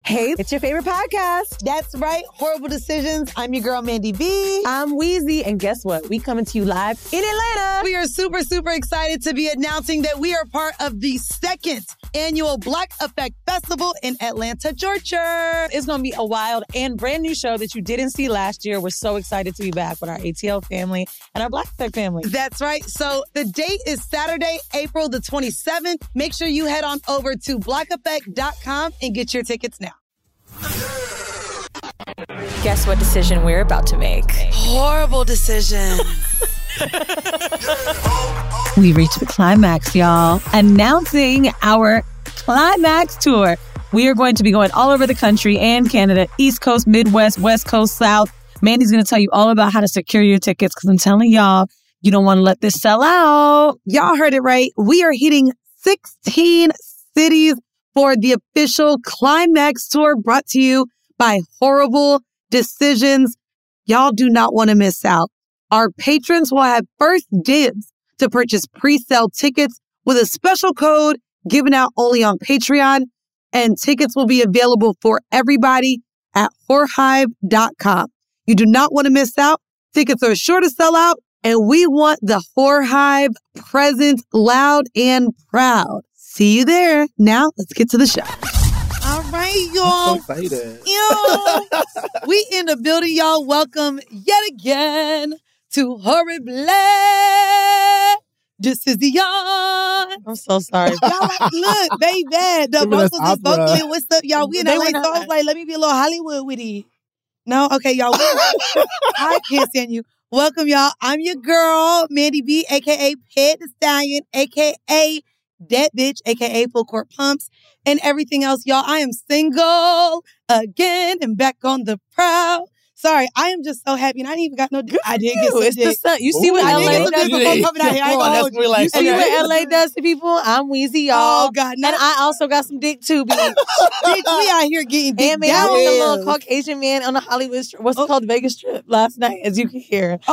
Hey, it's your favorite podcast. That's right. Horrible Decisions. I'm your girl, Mandy B. I'm Wheezy, and guess what? We coming to you live in Atlanta. We are super, super excited to be announcing that we are part of the second annual Black Effect Festival in Atlanta, Georgia. It's going to be a wild and brand new show that you didn't see last year. We're so excited to be back with our ATL family and our Black Effect family. That's right. So the date is Saturday, April the 27th. Make sure you head on over to blackeffect.com and get your tickets now. Guess what decision we're about to make? Horrible decision. We reached the climax, y'all. Announcing our climax tour. We are going to be going all over the country and Canada, East Coast, Midwest, West Coast, South. Mandy's going to tell you all about how to secure your tickets because I'm telling y'all, you don't want to let this sell out. Y'all heard it right. We are hitting 16 cities for the official climax tour brought to you by Horrible Decisions. Y'all do not want to miss out. Our patrons will have first dibs to purchase pre-sale tickets with a special code given out only on Patreon, and tickets will be available for everybody at whorehive.com. You do not want to miss out. Tickets are sure to sell out, and we want the Whore Hive present loud and proud. See you there. Now, let's get to the show. All right, y'all. I'm so excited. We in the building, y'all. Welcome yet again to Horrible Decisions. I'm so sorry. Y'all, look, baby, the vocals is vocally. What's up, y'all? We in LA, so I was like, let me be a little Hollywood with it. No? Okay, y'all. I can't stand you. Welcome, y'all. I'm your girl, Mandy B, a.k.a. Ped the Stallion, a.k.a. That Bitch, a.k.a. Full Court Pumps, and everything else. Y'all, I am single again and back on the prowl. Sorry, I am just so happy. And I didn't even got no dick. I did get some It's dick. the sun. You see what LA does? Coming out here. I ain't gonna hold you. You see what LA does to people? I'm Wheezy, y'all. Oh, God. And I also got some dick, too, bitch. Bitch, we out here getting dick And man, I was a little Caucasian man on the Hollywood Strip. What's it called? Vegas Strip last night, as you can hear. Oh,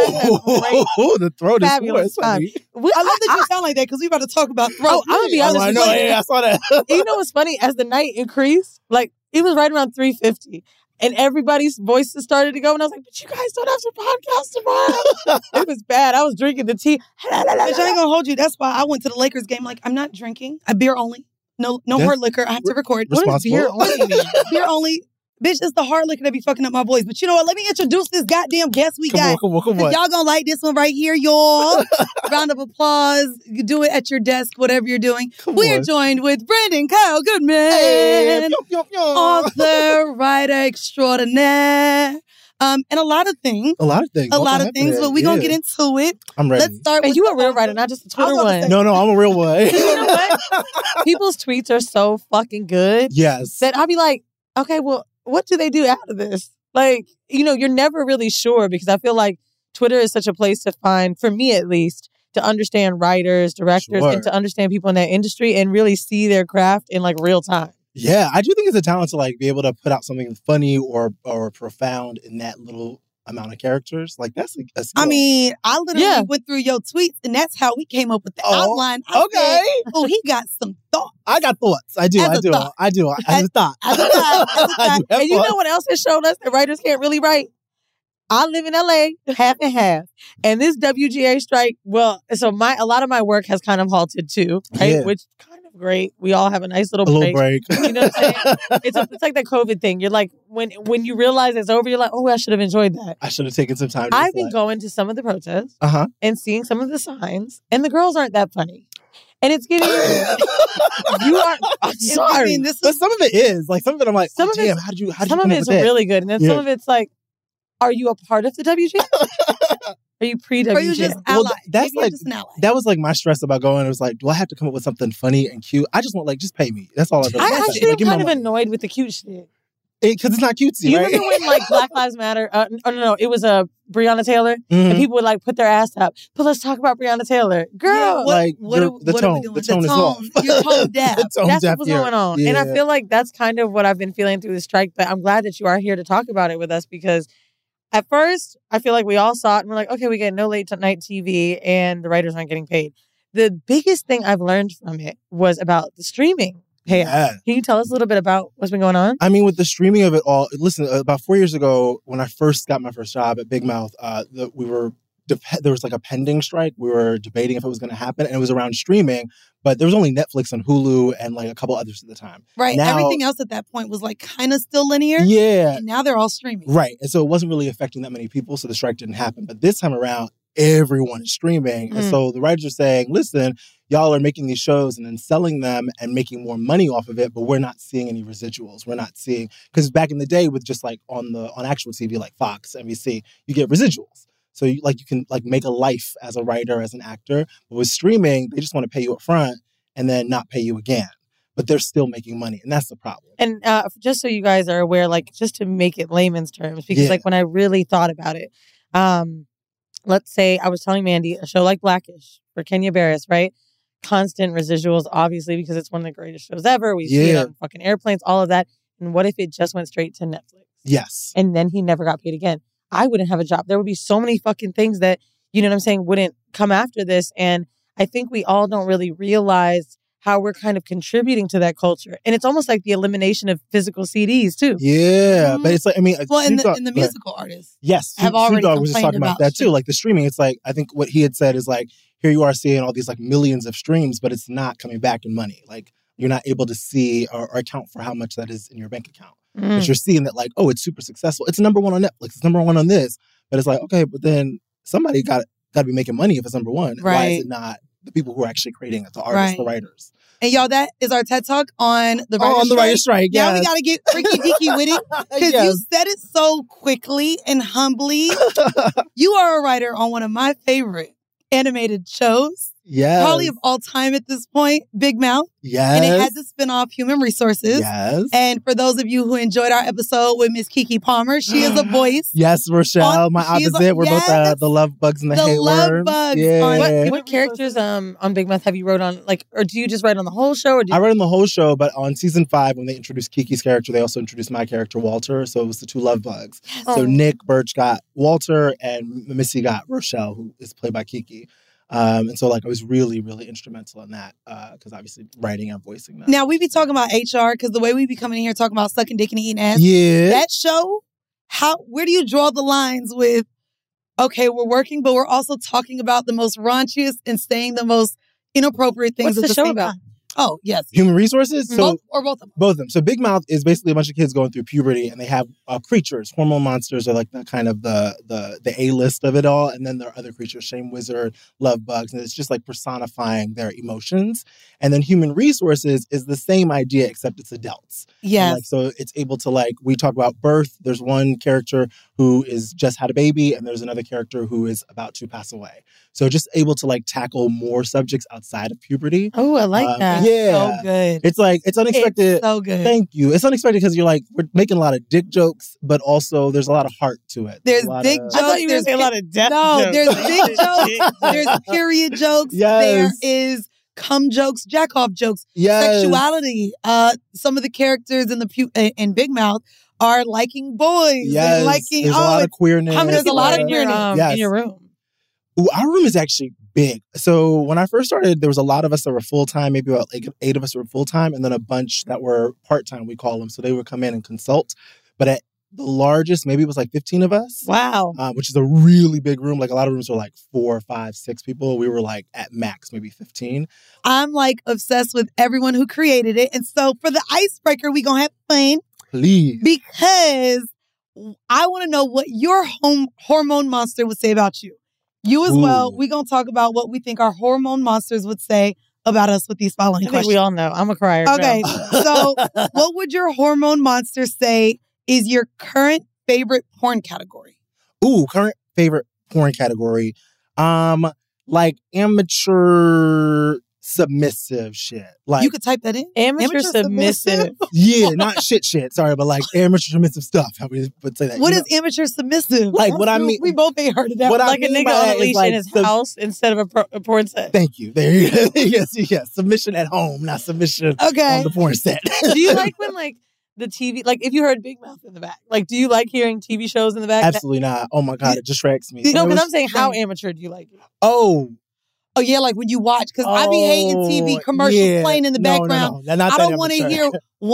the throat is Fabulous funny. I love that you sound like that because we about to talk about throat. I'm going to be honest I with know. you. Yeah, I saw that. You know what's funny? As the night increased, like, it was right around 3:50. And everybody's voices started to go. And I was like, but you guys don't have to podcast tomorrow. It was bad. I was drinking the tea. Bitch, I ain't gonna hold you. That's why I went to the Lakers game. Like, I'm not drinking. I beer only. No hard liquor. I have to record. What does beer only mean? Beer only. Bitch, it's the hard liquor that be fucking up my boys. But you know what? Let me introduce this goddamn guest we got. Come on. Y'all gonna like this one right here, y'all. Round of applause. You do it at your desk, whatever you're doing. We are joined with Brandon Kyle Goodman. Hey, Author, writer extraordinaire. And a lot of things. A lot of things, but we're gonna get into it. I'm ready. Let's start with And you a real writer, not just a Twitter one. No, I'm a real one. You know what? People's tweets are so fucking good. Yes. That I'll be like, okay, well, what do they do out of this? Like, you know, you're never really sure because I feel like Twitter is such a place to find, for me at least, to understand writers, directors, and to understand people in that industry and really see their craft in like real time. Yeah, I do think it's a talent to like be able to put out something funny or profound in that little amount of characters. Like that's a skill. I mean, I literally went through your tweets and that's how we came up with the outline. I said, oh, he got some thoughts. I got thoughts. I do. As a thought. As a thought. And you know what else has shown us that writers can't really write? I live in LA, half and half. And this WGA strike, well, so a lot of my work has kind of halted too, right? Yeah. Which kind of great. We all have a nice little break. You know what I'm saying? It's like the COVID thing. You're like, when you realize it's over, you're like, oh, I should have enjoyed that. I should have taken some time to I've been going to some of the protests and seeing some of the signs, and the girls aren't that funny. And it's getting I'm sorry. But some of it is. Like some of it I'm like, some of it, how did you some of it's really good. And then some of it's like, are you a part of the WGA? Are you pre-WGA? Or you just ally? Well, that's Maybe like, just an ally. that was like my stress about going. It was like, do I have to come up with something funny and cute? I just want like, just pay me. That's all I do. I actually am kind of annoyed with the cute shit. Because it's not cutesy, you right? remember when like Black Lives Matter? No, it was Breonna Taylor, and people would like put their ass up. But let's talk about Breonna Taylor, girl. Yeah, the tone is off. You're tone deaf. That's what's going on, and I feel like that's kind of what I've been feeling through the strike. But I'm glad that you are here to talk about it with us because at first I feel like we all saw it and we're like, okay, we get no late night TV, and the writers aren't getting paid. The biggest thing I've learned from it was about the streaming. Hey, Yeah. can you tell us a little bit about what's been going on? I mean, with the streaming of it all, listen, about 4 years ago, when I first got my first job at Big Mouth, there was like a pending strike. We were debating if it was going to happen, and it was around streaming, but there was only Netflix and Hulu and like a couple others at the time. Right. Now, Everything else at that point was like kind of still linear. Yeah. And now they're all streaming. Right. And so it wasn't really affecting that many people, so the strike didn't happen. But this time around, everyone is streaming. And so the writers are saying, listen, y'all are making these shows and then selling them and making more money off of it, but we're not seeing any residuals. We're not seeing, because back in the day with just like on actual TV like Fox, NBC, you get residuals. So you can make a life as a writer, as an actor. But with streaming, they just want to pay you up front and then not pay you again. But they're still making money, and that's the problem. And just so you guys are aware, like just to make it layman's terms, because like when I really thought about it, let's say I was telling Mandy, a show like Blackish for Kenya Barris, right? Constant residuals, obviously, because it's one of the greatest shows ever. We see it on fucking airplanes, all of that. And what if it just went straight to Netflix? Yes. And then he never got paid again. I wouldn't have a job. There would be so many fucking things that, you know what I'm saying, wouldn't come after this. And I think we all don't really realize how we're kind of contributing to that culture. And it's almost like the elimination of physical CDs, too. Yeah. But it's like, I mean... Well, and the musical artists have already was just talking about that, too. Like, the streaming, it's like, I think what he had said is like, here you are seeing all these like millions of streams, but it's not coming back in money. Like, you're not able to see or account for how much that is in your bank account. But you're seeing that like, oh, it's super successful. It's number one on Netflix. It's number one on this. But it's like, okay, but then somebody got to be making money if it's number one. Right. Why is it not the people who are actually creating it, the artists, the writers? And y'all, that is our TED Talk on the writer's strike. Yeah, we got to get freaky deaky with it because you said it so quickly and humbly. You are a writer on one of my favorite animated shows. Yes. Probably of all time at this point, Big Mouth. Yes. And it had to spin off Human Resources. Yes. And for those of you who enjoyed our episode with Miss Kiki Palmer, she is a voice. Yes, Rochelle, my opposite. We're both the love bugs and the hayworms. Love bugs. Yeah. What characters on Big Mouth have you wrote on, like, or do you just write on the whole show? Or I wrote on the whole show, but on season 5, when they introduced Kiki's character, they also introduced my character, Walter. So it was the 2 love bugs. Yes. So Nick Birch got Walter and Missy got Rochelle, who is played by Kiki. And so, like, I was really, really instrumental in that because obviously writing and voicing that. Now, we be talking about HR because the way we be coming in here talking about sucking dick and eating ass. Yeah. That show, where do you draw the lines with, okay, we're working, but we're also talking about the most raunchiest and saying the most inappropriate things at the same time? Oh, yes. Human Resources? Both of them? Both of them. So Big Mouth is basically a bunch of kids going through puberty, and they have creatures. Hormone monsters are like the kind of the A-list of it all. And then there are other creatures, Shame Wizard, Love Bugs, and it's just like personifying their emotions. And then Human Resources is the same idea, except it's adults. Yes. Like, so it's able to, like, we talk about birth. There's one character who is just had a baby, and there's another character who is about to pass away. So just able to, like, tackle more subjects outside of puberty. Oh, I like that. Yeah. So good. It's like, it's unexpected. It's so good. Thank you. It's unexpected because you're like, we're making a lot of dick jokes, but also there's a lot of heart to it. There's dick jokes. I thought you were going to say a lot of death jokes. No, there's dick jokes. There's period jokes. Yes. There is cum jokes, jack off jokes, yes. Sexuality. Some of the characters in Big Mouth are liking boys. Yes. And liking, there's a lot of queerness. I mean, there's a lot of queerness in your room. Ooh, our room is actually big. So when I first started, there was a lot of us that were full-time, maybe about like 8 of us were full-time, and then a bunch that were part-time, we call them. So they would come in and consult. But at the largest, maybe it was like 15 of us. Wow. Which is a really big room. Like a lot of rooms were like 4, 5, 6 people. We were like at max, maybe 15. I'm like obsessed with everyone who created it. And so for the icebreaker, we gonna have fun. Please. Because I want to know what your hormone monster would say about you. You as well. We're going to talk about what we think our hormone monsters would say about us with these following questions. We all know. I'm a crier. Okay. So what would your hormone monster say is your current favorite porn category? Ooh, current favorite porn category. Like amateur submissive shit. Like you could type that in. Amateur submissive. Yeah, not shit. Sorry, but like amateur submissive stuff. How we would say that. What is amateur submissive? Like what I mean. We both ain't heard of that. What like a nigga on a leash in his house instead of a porn set. Thank you. There you go. Yes. Submission at home, not submission on the porn set. Do you like when like the TV, like if you heard Big Mouth in the back, like do you like hearing TV shows in the back? Absolutely not. Oh my God, it distracts me. No, because I'm saying how amateur do you like it? Oh, Oh, yeah, like when you watch. Because I be hating TV commercials playing in the background. No, not I don't want to hear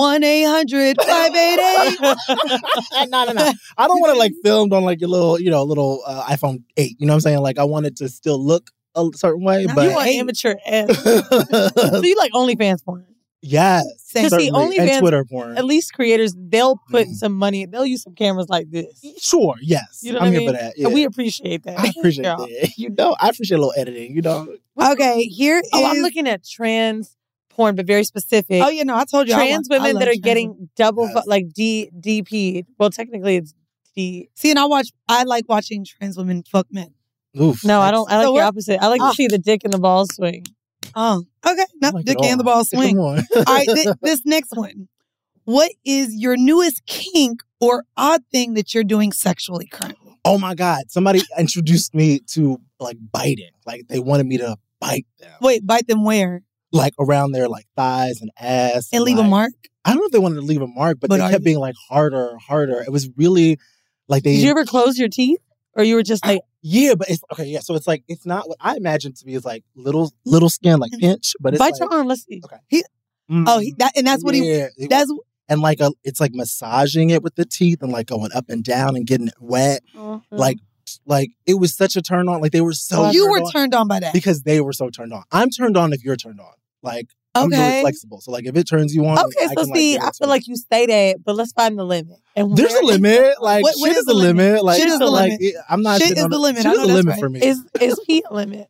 1-800-588. No. I don't want it like filmed on like your little, iPhone 8. You know what I'm saying? Like I want it to still look a certain way. But you want amateur ass. So you like OnlyFans porn? Yes. Because see, OnlyFans, and Twitter porn. At least creators, they'll put some money. They'll use some cameras like this. Sure, yes. You know I'm what here for that. Yeah. And we appreciate that. I appreciate that. I appreciate a little editing, Okay, here is... Oh, I'm looking at trans porn, but very specific. Oh, yeah, no, I told you. Trans women that are getting double, like DP'd. Well, technically it's D. See, and I like watching trans women fuck men. Oof. No, I don't. I like the opposite. I like to see the dick and the balls swing. Oh, okay. No, like dick and the ball swing. All right, this next one. What is your newest kink or odd thing that you're doing sexually currently? Oh my God. Somebody introduced me to like biting. Like they wanted me to bite them. Wait, bite them where? Like around their like thighs and ass. And leave like, a mark? I don't know if they wanted to leave a mark, but they kept being like harder. It was really like Did you ever close your teeth? Or you were just like... Yeah, but it's... Okay, yeah. So it's like... It's not what I imagine to be is like little skin, like pinch, but it's bite like... your arm, let's see. Okay. That's what he... That's... And like it's like massaging it with the teeth and like going up and down and getting it wet. Mm-hmm. Like it was such a turn on. Like they were so... You were turned on by that. Because they were so turned on. I'm turned on if you're turned on. Like... I'm really flexible. So, like, if it turns you on... Okay, so see, I feel like you say that, but let's find the limit. And there's a limit. Like, shit is the limit. Like, shit is the limit. I'm not... Shit is the limit. Shit is the limit for me. Is heat a limit?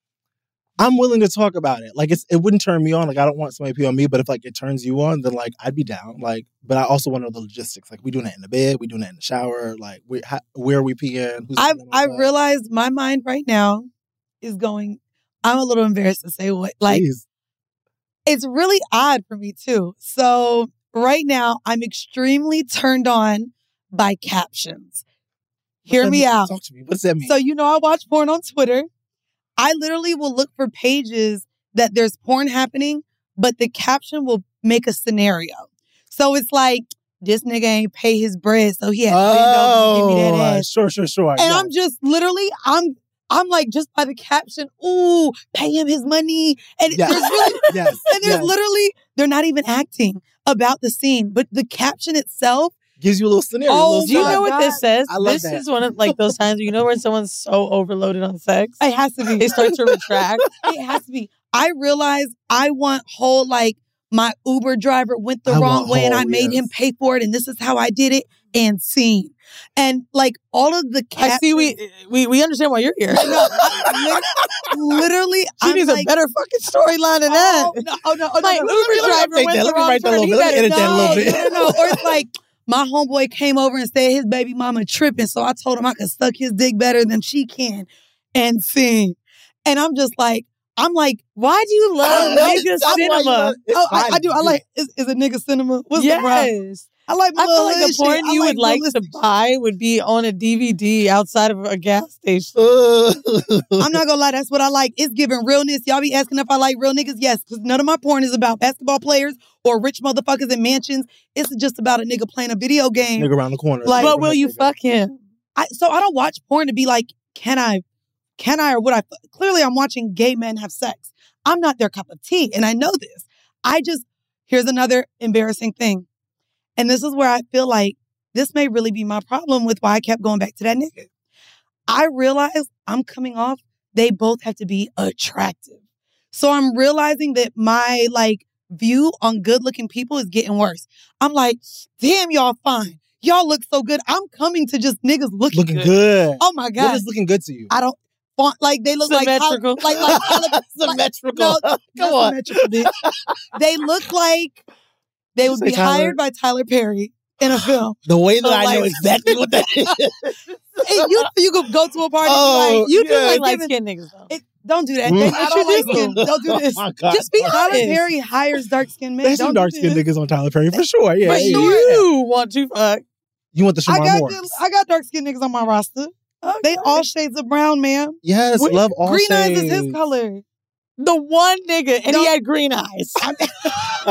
I'm willing to talk about it. Like, it wouldn't turn me on. Like, I don't want somebody to pee on me, but if, like, it turns you on, then, like, I'd be down. Like, but I also want to know the logistics. Like, we doing that in the bed? We doing that in the shower? Like, where are we peeing? I realized my mind right now is going... I'm a little embarrassed to say what... Like... Please. It's really odd for me, too. So right now, I'm extremely turned on by captions. Hear me out. Talk to me. What's that mean? So, I watch porn on Twitter. I literally will look for pages that there's porn happening, but the caption will make a scenario. So it's like, this nigga ain't pay his bread, so he had to bend over and give me that ass. Sure. And I'm just literally, I'm like, just by the caption, ooh, pay him his money. And there's really, and there's literally, they're not even acting about the scene, but the caption itself gives you a little scenario. Do you know what this says? I love this that. Is one of like those times when when someone's so overloaded on sex. It has to be. They start to retract. It has to be. I realize I want whole, like, my Uber driver went the wrong way and I made him pay for it and this is how I did it and scene. And like all of the captions. I see we understand why you're here. Literally, she needs a better fucking storyline than that. No. My Uber driver went the wrong turn. Let me edit that a little bit. No. Or it's like, my homeboy came over and said his baby mama tripping, so I told him I could suck his dick better than she can and scene. And I'm just like, why do you love nigga cinema? I do. I like, is it nigga cinema? What's the problem? I like I feel like the porn you would like to buy would be on a DVD outside of a gas station. I'm not gonna lie, that's what I like. It's giving realness. Y'all be asking if I like real niggas? Yes, because none of my porn is about basketball players or rich motherfuckers in mansions. It's just about a nigga playing a video game. Nigga around the corner. Like, but will you fuck him? So I don't watch porn to be like, can I or would I? Clearly, I'm watching gay men have sex. I'm not their cup of tea, and I know this. Here's another embarrassing thing. And this is where I feel like this may really be my problem with why I kept going back to that nigga. I realized I'm coming off, they both have to be attractive. So I'm realizing that my view on good looking people is getting worse. I'm like, damn, y'all fine. Y'all look so good. I'm coming to just niggas looking good. Oh my God. What is looking good to you? I don't. They look symmetrical. Symmetrical. Come on. They look like they would be hired by Tyler Perry in a film. The way that I know exactly what that is. You could go to a party you do like light-skinned niggas though. Don't do that. Don't do this. Oh just be Tyler Perry hires dark-skinned men. There's some dark-skinned niggas on Tyler Perry for sure. Yeah, but you want to fuck. You want the Shamar Morris. I got dark-skinned niggas on my roster. Okay. They all shades of brown, ma'am. Yes, love all green shades. Green eyes is his color. The one nigga, and he had green eyes.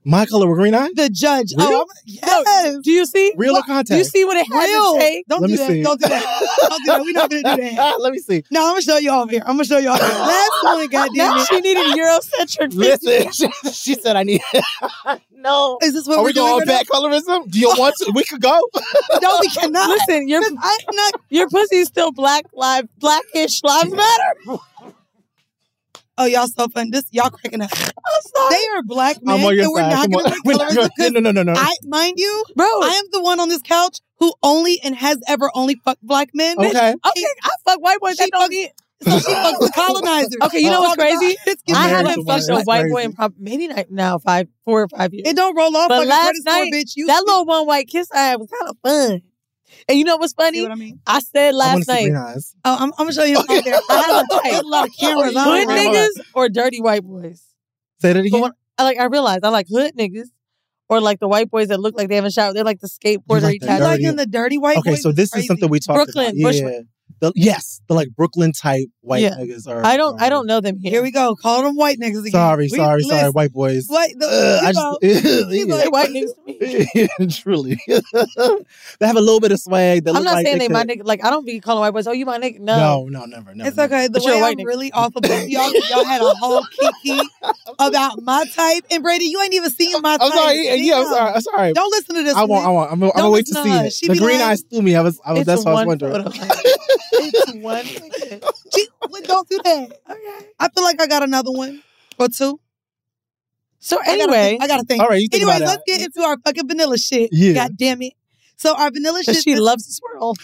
My color with green eyes? The judge. Real? Oh, yes. Do you see? Real or context? Do you see what it had Real. to take? Don't Let do me that. see. Don't do that. Don't do that. We're not going to do that. Let me see. No, I'm going to show you all here. I'm going to show you all here. Last one, goddamn Now it. she needed Eurocentric. Listen, she said I need. No. Is this what Are we're we going doing? back colorism? Do you want to? We could go. No, we cannot. Listen, your pussy is still blackish lives matter. Oh, y'all so fun. Y'all cracking up. They are black men, I'm on your and we're side. not Come going on. to We're make not colorism. gonna- No. Mind you, Bro, I am the one on this couch who only and has ever only fucked black men. Okay. okay, I fuck white boys. She That don't mean. So she fucks the colonizers. Okay, you know what's crazy? I Married haven't to one. fucked a That's white crazy. boy in probably maybe not now 4 or 5 years. It don't roll off But like a last credit score, night, bitch. You that little one white kiss I had was kind of fun. And you know what's see funny? what I mean? I said I want last to see night, green eyes. Oh, I'm going to show you Okay. out there. I have a type. There's a lot of cameras. I Hood don't know. niggas or dirty white boys. Say that But again. when, I realized I like hood niggas or like the white boys that look like they haven't showered. They're like the skateboarder like the You tattoo. like dirty- in the dirty white Okay, boys so this crazy. is something we talked Brooklyn, about. Yeah. Bushwick. The like Brooklyn type white Yeah. niggas are. I don't know them here. Here we go. Call them white niggas again. Sorry, Listen, white boys. What? I He's They white niggas to me. Truly. They have a little bit of swag. They I'm look not like saying they my could- nigga. Like I don't be calling white boys. Oh, you my nigga? No. No, never. It's okay. The But you're way a white I'm nigga. really off of both y'all had a whole kiki about my type. And Brady, you ain't even seen my type. I'm sorry. Yeah, I'm sorry. Don't listen to this. I want. I'm gonna wait to listen see to her. it. She The be green like- eyes threw me. I was. It's That's what I was one wondering. photo. It's one picture. Don't do that. Okay. I feel like I got another one or two. So anyway, I gotta think. All right, you think Anyways, about let's get into our fucking vanilla shit. Yeah. God damn it. So our vanilla shit. she loves to swirl.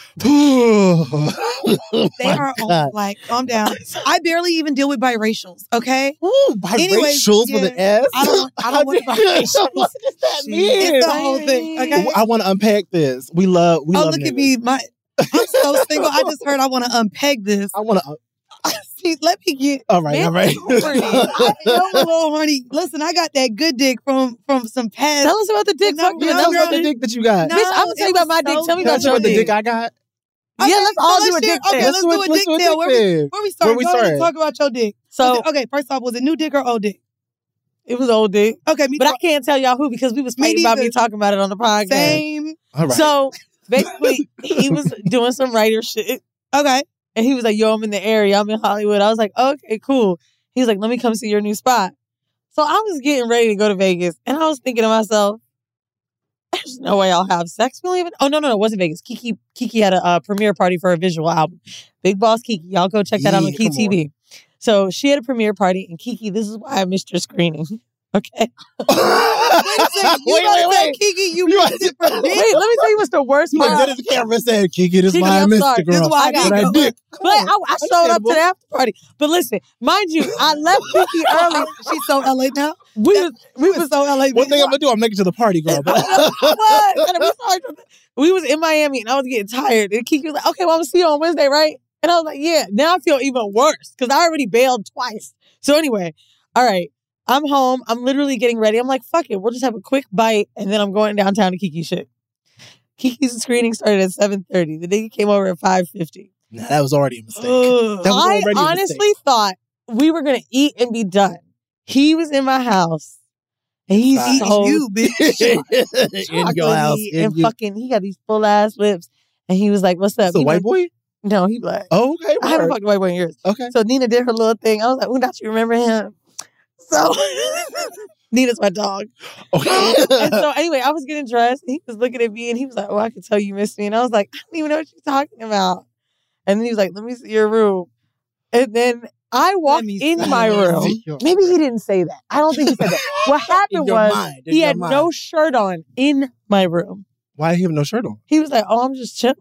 They are all like, calm down. I barely even deal with biracials. Okay. Anyways, Biracials yeah, with an S. I don't want biracials. What does that mean? It's the whole thing. Okay. I want to unpack this. We love. Oh, look at me. I'm so single. I just heard I want to unpeg this. I want to. See, let me get. All right. Man, I am a little horny. Listen, I got that good dick from some past. Tell us about the dick. No, Fuck you. no, Tell us Tell me about about the the dick that you got. No, Bitch, I'm gonna tell you about my it was dick. Tell me so about Tell your me about the dick. dick I got. Yeah, let's all do a share- dick Okay, test. let's do a dick do test. Where we start? Where we Go ahead and start? talk about your dick. So Okay, first off, was it new dick or old dick? it was old dick. Okay, me But too. I can't tell y'all who because we was Me fighting about me neither. talking about it on the podcast. Same. All right. So basically, he was doing some writer shit. Okay. And he was like, yo, I'm in the area. I'm in Hollywood. I was like, okay, cool. He was like, let me come see your new spot. So I was getting ready to go to Vegas. And I was thinking to myself, there's no way I'll have sex. Really? Oh, no, it wasn't Vegas. Kiki had a premiere party for a visual album. Big Boss Kiki. Y'all go check that out on Yeah, come KeyTV. So she had a premiere party. And Kiki, this is why I missed your screening. Okay. Wait a second. You gotta say, Kiki, you missed it for Wait, dick. let me tell you what's the worst You part. looked at the camera and said, Kiki, this is Kiki, why I I'm missed sorry. the girl. This is why I But got I did. But I showed up to the after party. But listen, mind you, I left Kiki early. She's so LA now. We We was was so LA. One thing I'm gonna do, I'm making it to the party, girl. we was in Miami and I was getting tired. And Kiki was like, okay, well, I'm gonna see you on Wednesday, right? And I was like, yeah. Now I feel even worse because I already bailed twice. So anyway, all right. I'm home. I'm literally getting ready. I'm like, fuck it. We'll just have a quick bite and then I'm going downtown to Kiki shit. Kiki's screening started at 7:30. The nigga came over at 5:50. Nah, that was already a mistake. Ugh. That was I already a honestly mistake. thought we were going to eat and be done. He was in my house. And he's Eating so you, bitch. In your house. chocolatey and fucking, he got these full ass lips. And he was like, what's up? It's a He white like, boy? No, he black. Oh, okay. I haven't word. fucked a white boy in years. Okay. So Nina did her little thing. I was like, don't you remember him? So Nina's my dog. Okay. And so anyway, I was getting dressed. And he was looking at me and he was like, oh, I can tell you miss me. And I was like, I don't even know what you're talking about. And then he was like, let me see your room. And then I walked me in see my your room. room. Maybe he didn't say that. I don't think he said that. What happened In your was mind, in he your had mind. no shirt on in my room. Why did he have no shirt on? He was like, oh, I'm just chilling.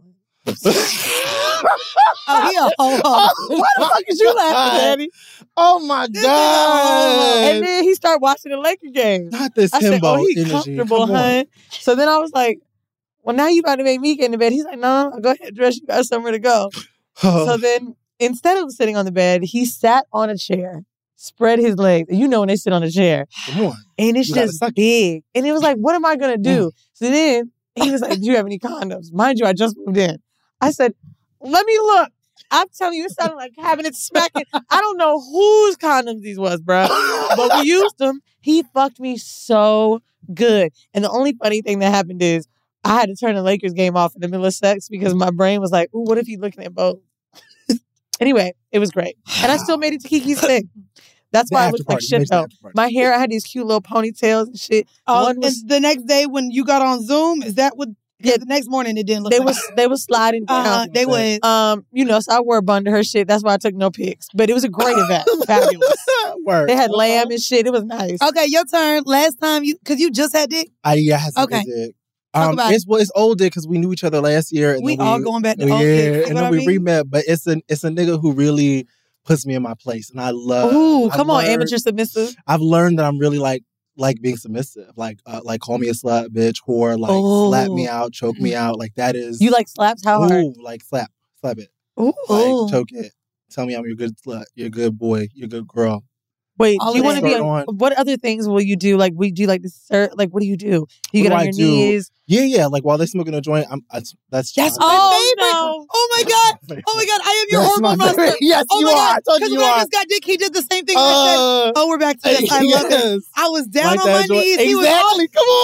Oh, he a ho-ho. Why the fuck is you laughing, Daddy? Oh my God. And then he started watching the Laker game. Not this I said, himbo oh, he energy. comfortable, Come on. hun. So then I was like, well, now you about to make me get into bed. He's like, no, go ahead, dress. You got somewhere to go. So then instead of sitting on the bed, he sat on a chair, spread his legs. You know when they sit on a chair. Come on. And it's You gotta just suck it. big. And it was like, what am I going to do? So then he was like, do you have any condoms? Mind you, I just moved in. I said, let me look. I'm telling you, it sounded like having it smacking. I don't know whose condoms these was, bro. But we used them. He fucked me so good. And the only funny thing that happened is I had to turn the Lakers game off in the middle of sex because my brain was like, ooh, what if he's looking at both? Anyway, it was great. And I still made it to Kiki's thing. That's why I looked like shit, though. My hair, I had these cute little ponytails and shit. And the next day when you got on Zoom, is that what... Yeah, the next morning it didn't look They was sliding down. They would. So I wore a bun to her shit. That's why I took no pics. But it was a great event. Fabulous. Word. They had lamb and shit. It was nice. Okay, your turn. Last time because you just had dick? I had some good dick. It's old dick because we knew each other last year. And we all going back to old dick. And then we re-met. But it's a nigga who really puts me in my place. And I love... Ooh, come on, amateur submissive. I've learned that I'm really like being submissive, like call me a slut, bitch, whore, like slap me out, choke me out, like that is. You like slaps? How hard? Like slap it, ooh, like choke it. Tell me I'm your good slut, you're a good boy, you're a good girl. Wait, do you want to be on? What other things will you do? Like, we do like dessert. Like, what do you do? You get on your knees. Yeah. Like while they're smoking a joint, that's my favorite. No. Oh my god! I am your hormone monster. Yes, you are. Because when I just got dick, he did the same thing. I said, we're back to this. I love it. I was down on my knees. He was on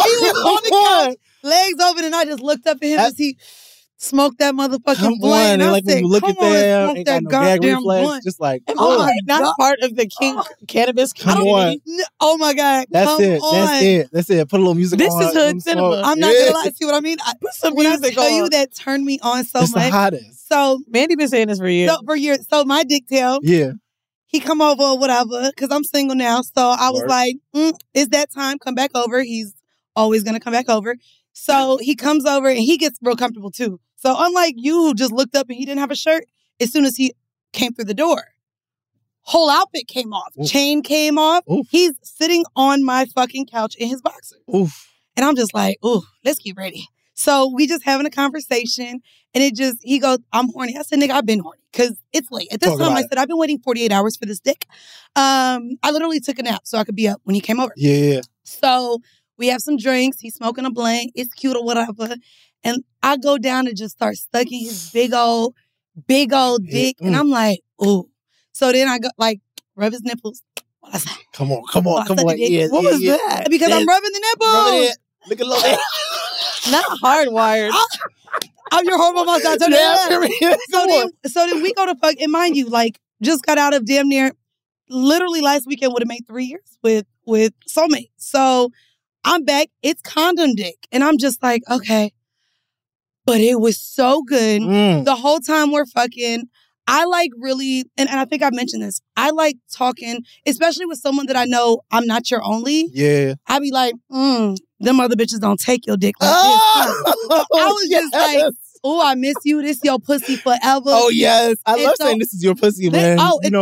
the couch, legs open, and I just looked up at him as he smoked that motherfucking blunt. And like when you look at them, ain't got no gag reflex. Just like, not part of the kink cannabis community. Oh my god, that's it. Put a little music on. This is hood cinema. I'm not gonna lie. See what I mean? Put some music on. I tell you that turned me on so much. It's the hottest. So Mandy been saying this for years. So my dick tail. Yeah. He come over or whatever because I'm single now. So I was like, it's that time. Come back over. He's always gonna come back over. So he comes over and he gets real comfortable too. So unlike you who just looked up and he didn't have a shirt, as soon as he came through the door, whole outfit came off. Oof. Chain came off. Oof. He's sitting on my fucking couch in his boxers. Oof. And I'm just like, ooh, let's get ready. So we just having a conversation and he goes, I'm horny. I said, nigga, I've been horny because it's late. At this time, I said, I've been waiting 48 hours for this dick. I literally took a nap so I could be up when he came over. Yeah. So we have some drinks. He's smoking a blunt. It's cute or whatever. And I go down and just start sucking his big old dick. And I'm like, ooh. So then I go rub his nipples. Come on. Yeah, what was that? Because I'm rubbing the nipples. Look at little not hardwired. I'm your hormone monster. So then we go to fuck. And mind you, just got out of damn near, literally last weekend would have made 3 years with Soulmate. So I'm back. It's condom dick. And I'm just like, okay. But it was so good. The whole time we're fucking, I really, and I think I've mentioned this, I like talking, especially with someone that I know I'm not your only. Yeah. I be like, them other bitches don't take your dick like this. I was just like, oh, I miss you. This your pussy forever. Oh, yes. I love saying this is your pussy, man.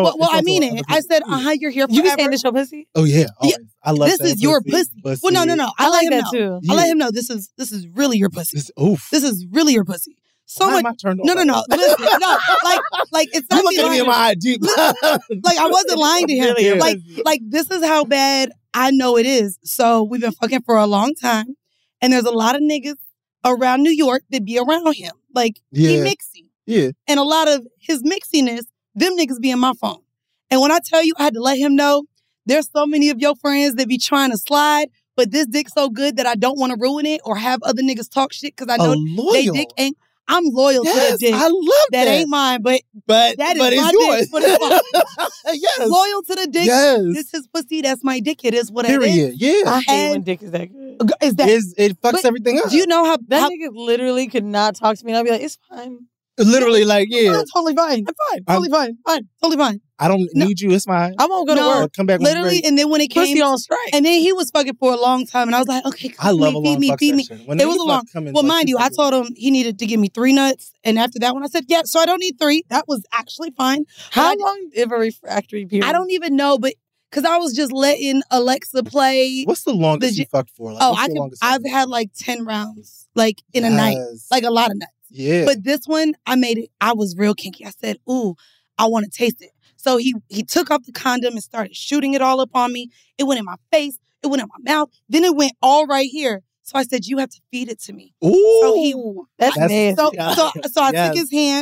I mean it. I said, you're here forever. You be saying this your pussy? Oh, yeah. Always. I love this is your pussy. Well, no. I like let him that know. too. I let him know this is really your pussy. This is really your pussy. So why much. am I turned No. Listen, no. Like it's not. You looking at me in my IG. Like I wasn't lying to him. Really like this is how bad I know it is. So we've been fucking for a long time, and there's a lot of niggas around New York that be around him. He mixy. Yeah. And a lot of his mixiness, them niggas be in my phone. And when I tell you, I had to let him know, there's so many of your friends that be trying to slide, but this dick so good that I don't want to ruin it or have other niggas talk shit because I know they dick ain't. I'm loyal to the dick. I love that. That ain't mine, but that is my yours. dick. But it's yes. Loyal to the dick. Yes. This is pussy. That's my dick. It is what Period. it is. Yeah. I hate when dick is that good. It fucks everything up. Do you know how that nigga literally could not talk to me and I'd be like, it's fine. Literally, totally fine. I'm fine. Totally fine. Totally fine. I don't need you. It's fine. I won't go to work. Come back. Literally, and then when it came, pussy on strike. And then he was fucking for a long time, and I was like, okay, I love a long fuck session. It was a long. Well, mind you, I told him he needed to give me 3 nuts, and after that one, I said, yeah, so I don't need 3. That was actually fine. How long of a refractory period? I don't even know, but because I was just letting Alexa play. What's the longest you fucked for? I've had 10 rounds, in a night, a lot of nuts. Yeah. But this one, I was real kinky. I said, ooh, I want to taste it. So he took off the condom and started shooting it all up on me. It went in my face. It went in my mouth. Then it went all right here. So I said, you have to feed it to me. Ooh. So that's nasty. So I took his hand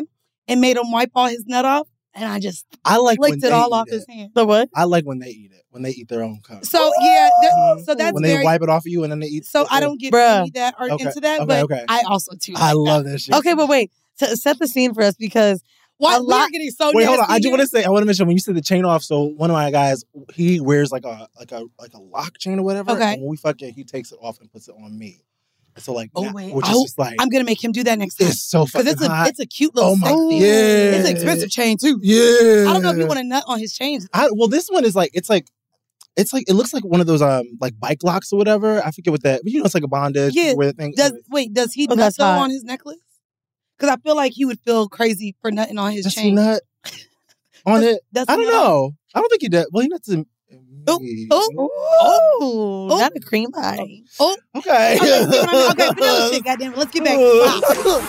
and made him wipe all his nut off. And I just I like when licked it they all eat off it. his hand. The what? I like when they eat it. When they eat their own cum. So so that's when they very. wipe it off of you and then they eat. So I don't get Bruh. any that are Okay, into that, okay, but okay. I also too. I like love that. that shit. Okay, but wait. Set the scene for us because Why a lot- we're getting so Wait, hold on. nasty I just here. want to say, I want to mention when you said the chain off. So one of my guys, he wears like a lock chain or whatever. Okay. And when we fuck it, he takes it off and puts it on me. And so like, Oh, now- wait. which is just like, I'm gonna make him do that next time it's so fucking because hot. it's a cute little Oh my- sexy. yeah. It's an expensive chain too. Yeah. I don't know if you want to nut on his chains. Well, this one is like, it's like it looks like one of those like bike locks or whatever. I forget what that. But it's like a bondage. Yeah. Where the thing. Does he Oh, nut that's though hot. on his necklace? Because I feel like he would feel crazy for nutting on his Does he chain. nut on it? Does I he don't nut on- know. I don't think he did. Well, he nuts in me. oh, not a cream pie. Okay. Okay, vanilla shit, goddamn it. Let's get back to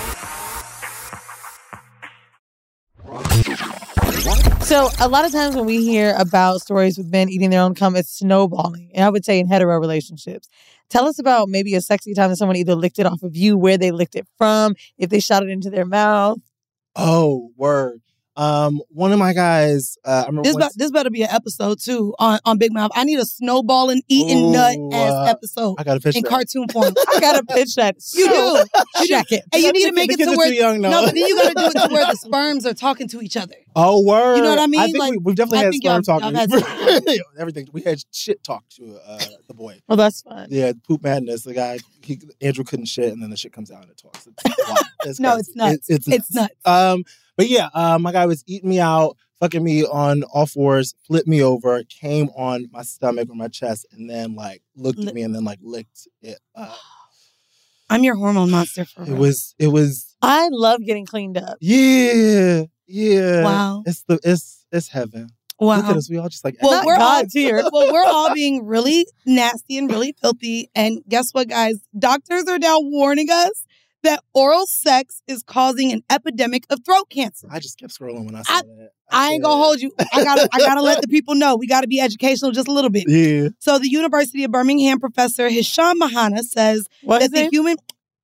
So a lot of times when we hear about stories with men eating their own cum, it's snowballing. And I would say in hetero relationships. Tell us about maybe a sexy time that someone either licked it off of you, where they licked it from, if they shot it into their mouth. Oh, word. One of my guys, I remember this better be an episode too on Big Mouth. I need a snowballing eating nut ass episode I got to pitch in that. cartoon form. I gotta pitch that. You do. Check it. And you need to make The it kids to are where too young, no, but then you gotta do it to where the sperms are talking to each other. Oh, word. You know what I mean? I think Like, we've definitely I had think sperm y'all talking. had Everything. We had shit talk to the boy. Well, that's fun. Yeah, poop madness. The guy, Andrew couldn't shit, and then the shit comes out and it talks. It's wild. No, crazy. it's nuts. It's nuts. But yeah, my guy was eating me out, fucking me on all fours, flipped me over, came on my stomach or my chest, and then like looked at me and then like licked it up. I'm your hormone monster for real. It was. I love getting cleaned up. Yeah. Wow. It's heaven. Wow. Look at us. We all just like. Well, Not we're all God's here. well, we're all being really nasty and really filthy. And guess what, guys? Doctors are now warning us that oral sex is causing an epidemic of throat cancer. I just kept scrolling when I saw that. I ain't gonna hold you. I gotta let the people know. We gotta be educational just a little bit. Yeah. So the University of Birmingham professor Hisham Mahana says What is that the it? human.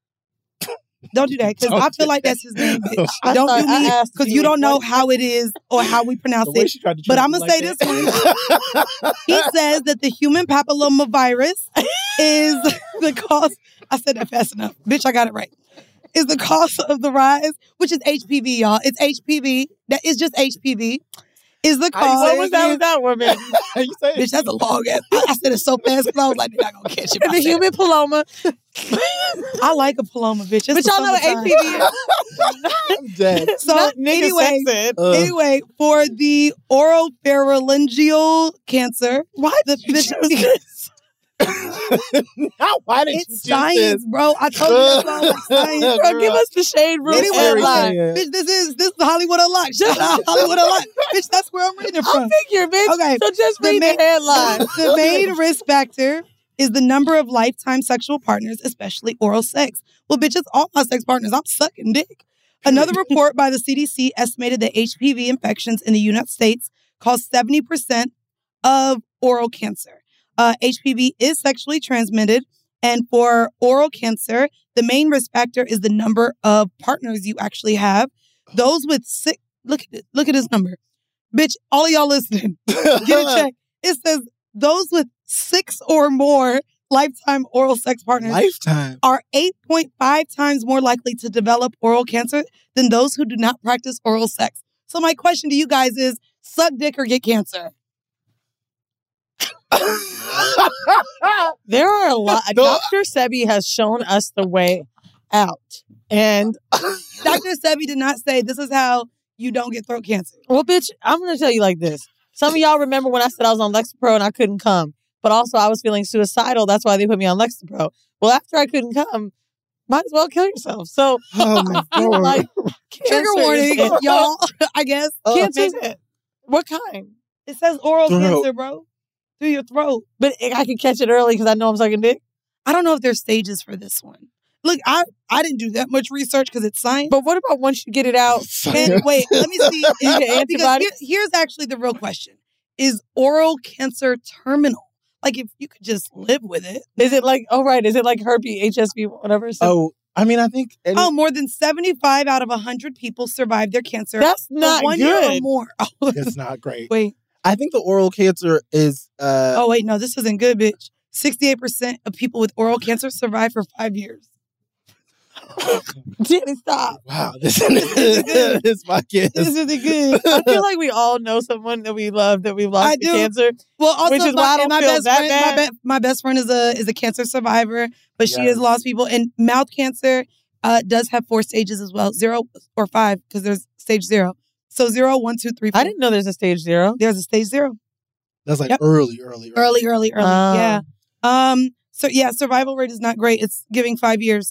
Don't do that because I feel like that's his name, bitch. I Don't thought- do I me asked because you, you don't know what- how it is or how we pronounce The way it. she tried to But trick I'ma me say like this that. He says that the human papillomavirus is the cause. I said that fast enough. Bitch, I got it right. Is the cause of the rise, which is HPV, y'all. It's HPV. That is just HPV. Is the How you cause. say What was that with that woman? How you say it? Bitch, that's a long ass. I said it so fast because I was like, they're not going to catch it. And the human paloma. I like a paloma, bitch. It's But the y'all know what summertime. HPV is? I'm dead. So Not nigga anyway, sex ed. anyway, for the oropharyngeal cancer, Why the did you choose this? Now, why did you it's do science, bro. I told you that's why I like science. Bro, give us the shade room Anyway, headline. yeah. bitch, this is Hollywood Unlocked. Shut up, Hollywood Unlocked. Bitch, that's where I'm reading I from. figure, bitch. Okay. So just The read main- the headline. The main risk factor is the number of lifetime sexual partners, especially oral sex. Well, bitches, all my sex partners, I'm sucking dick. Another report by the CDC estimated that HPV infections in the United States cause 70% of oral cancer. HPV is sexually transmitted, and for oral cancer, the main risk factor is the number of partners you actually have. Those with six, look at this number. Bitch, all of y'all listening, get a check. It says those with 6 or more lifetime oral sex partners Lifetime. are 8.5 times more likely to develop oral cancer than those who do not practice oral sex. So my question to you guys is, suck dick or get cancer? There are a lot. Dr. Sebi has shown us the way out. And, Dr. Sebi did not say this is how you don't get throat cancer. well, bitch, I'm going to tell you like this. Some of y'all remember when I said I was on Lexapro and I couldn't come. But also I was feeling suicidal. That's why they put me on Lexapro. Well, after I couldn't come, might as well kill yourself. So, Oh my I feel God. like Trigger cancer warning, is- y'all, I guess. Cancer is Maybe- it. What kind? It says oral Throat. cancer, bro. Through your throat. But I can catch it early because I know I'm sucking dick. I don't know if there's stages for this one. Look, I didn't do that much research because it's science. But what about once you get it out? And wait, let me see. You get Because antibodies? here's actually the real question. Is oral cancer terminal? Like if you could just live with it. Is it like, oh, right. Is it like herpes, HSV, whatever? So, I mean, I think... more than 75 out of 100 people survive their cancer. That's not for 1 good. year or more. It's not great. Wait. I think the oral cancer is... wait, no, this isn't good, bitch. 68% of people with oral cancer survive for 5 years. Jenny, stop. Wow, this podcast. This isn't good. I feel like we all know someone that we love that we've lost to cancer. Well, also, which is why I don't my feel best that friend, bad. my best friend is a cancer survivor, but she Yes. has lost people. And mouth cancer does have 4 stages as well, 0 or 5, because there's stage 0. So 0, 1, 2, 3, 4. I didn't know there's a stage 0. There's a stage 0. That's like Yep. early. Yeah. So yeah, survival rate is not great. It's giving 5 years.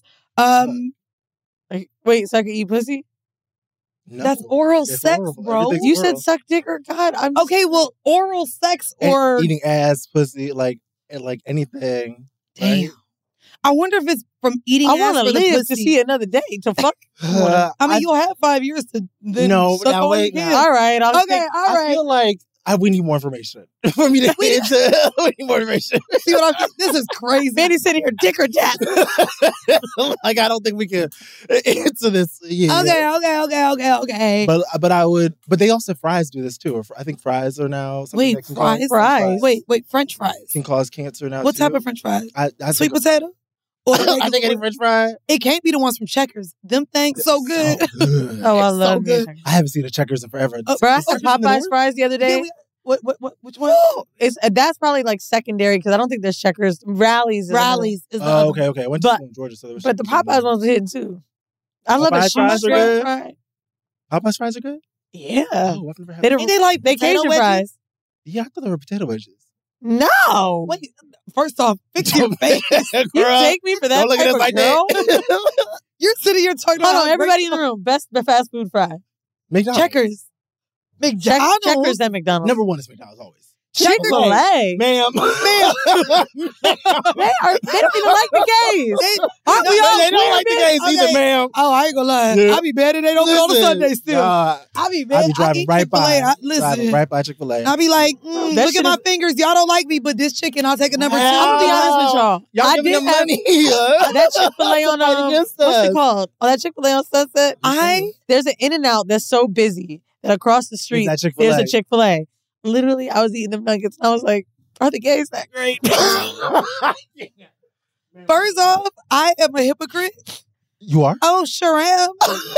Like, wait, so I can eat pussy? No, That's oral it's sex, horrible. bro. Everything's You oral. said suck dick or God? I'm Okay, well, oral sex And or eating ass, pussy, like anything. damn. Right? I wonder if it's from eating. I want to live pussy. to see another day. To fuck. I mean, you'll have 5 years to then No, suck now on wait, again. now. All right. I'll Okay, take- all I right. feel like we need more information for me to get into. We need more information. See what I'm? This is crazy. Mandy's sitting here, dick or death. Like I don't think we can answer this. Yeah. Okay. But I would. But they also fries do this too. Or I think fries are now. something Wait, that can cause- fries? Wait, French fries. can cause cancer now. What too. type of French fries? I Sweet think, potato? Or I think any French fry. it can't be the ones from Checkers. Them things so good. So good. Oh, I It's love so good. it. I haven't seen the Checkers in forever. Bro, I Is had Checkers in the Popeyes north? fries the other day. What? Which one? That's probably like secondary because I don't think there's Checkers. Rallies. Rallies is the Oh, other okay. I went to But- school in Georgia, so there was. But the Popeyes ones are hitting too. I love a Popeyes fries are shoestring good? fry. Popeyes fries are good. Yeah. Oh, I've never had. They them. don't. They like They potato Cajun wedges? fries. Yeah, I thought they were potato wedges. No. Wait, first off, fix your face. You Girl, take me for that don't look at type us of like girl? that. You're sitting here talking Hold about on, how everybody in great- the room. Best fast food fry. McDonald's. Checkers. McDonald's. Checkers at McDonald's. Number one is McDonald's always. Chick-fil-A. Ma'am. They don't even like the gays. Aren't we all They don't queer, like the bitch? gays either, Okay. ma'am. Oh, I ain't gonna lie. Yeah. I be mad and they don't go on a Listen, Sunday still. nah, I be I mad. be driving eat right by. Chick-fil-A. Driving right by Chick-fil-A. I be like, That look at shit my is- fingers. Y'all don't like me, but this chicken, I'll take a number 2. I'm gonna be honest with y'all. Y'all I giving did them have money. that Chick-fil-A on Fight against what's us. it called? Oh, that Chick-fil-A on Sunset. There's an In-N-Out that's so busy that across the street that Chick-fil-A? there's a Chick-fil-A. Literally, I was eating them nuggets and I was like, are the gays that great? First off, I am a hypocrite. You are? Oh, sure am.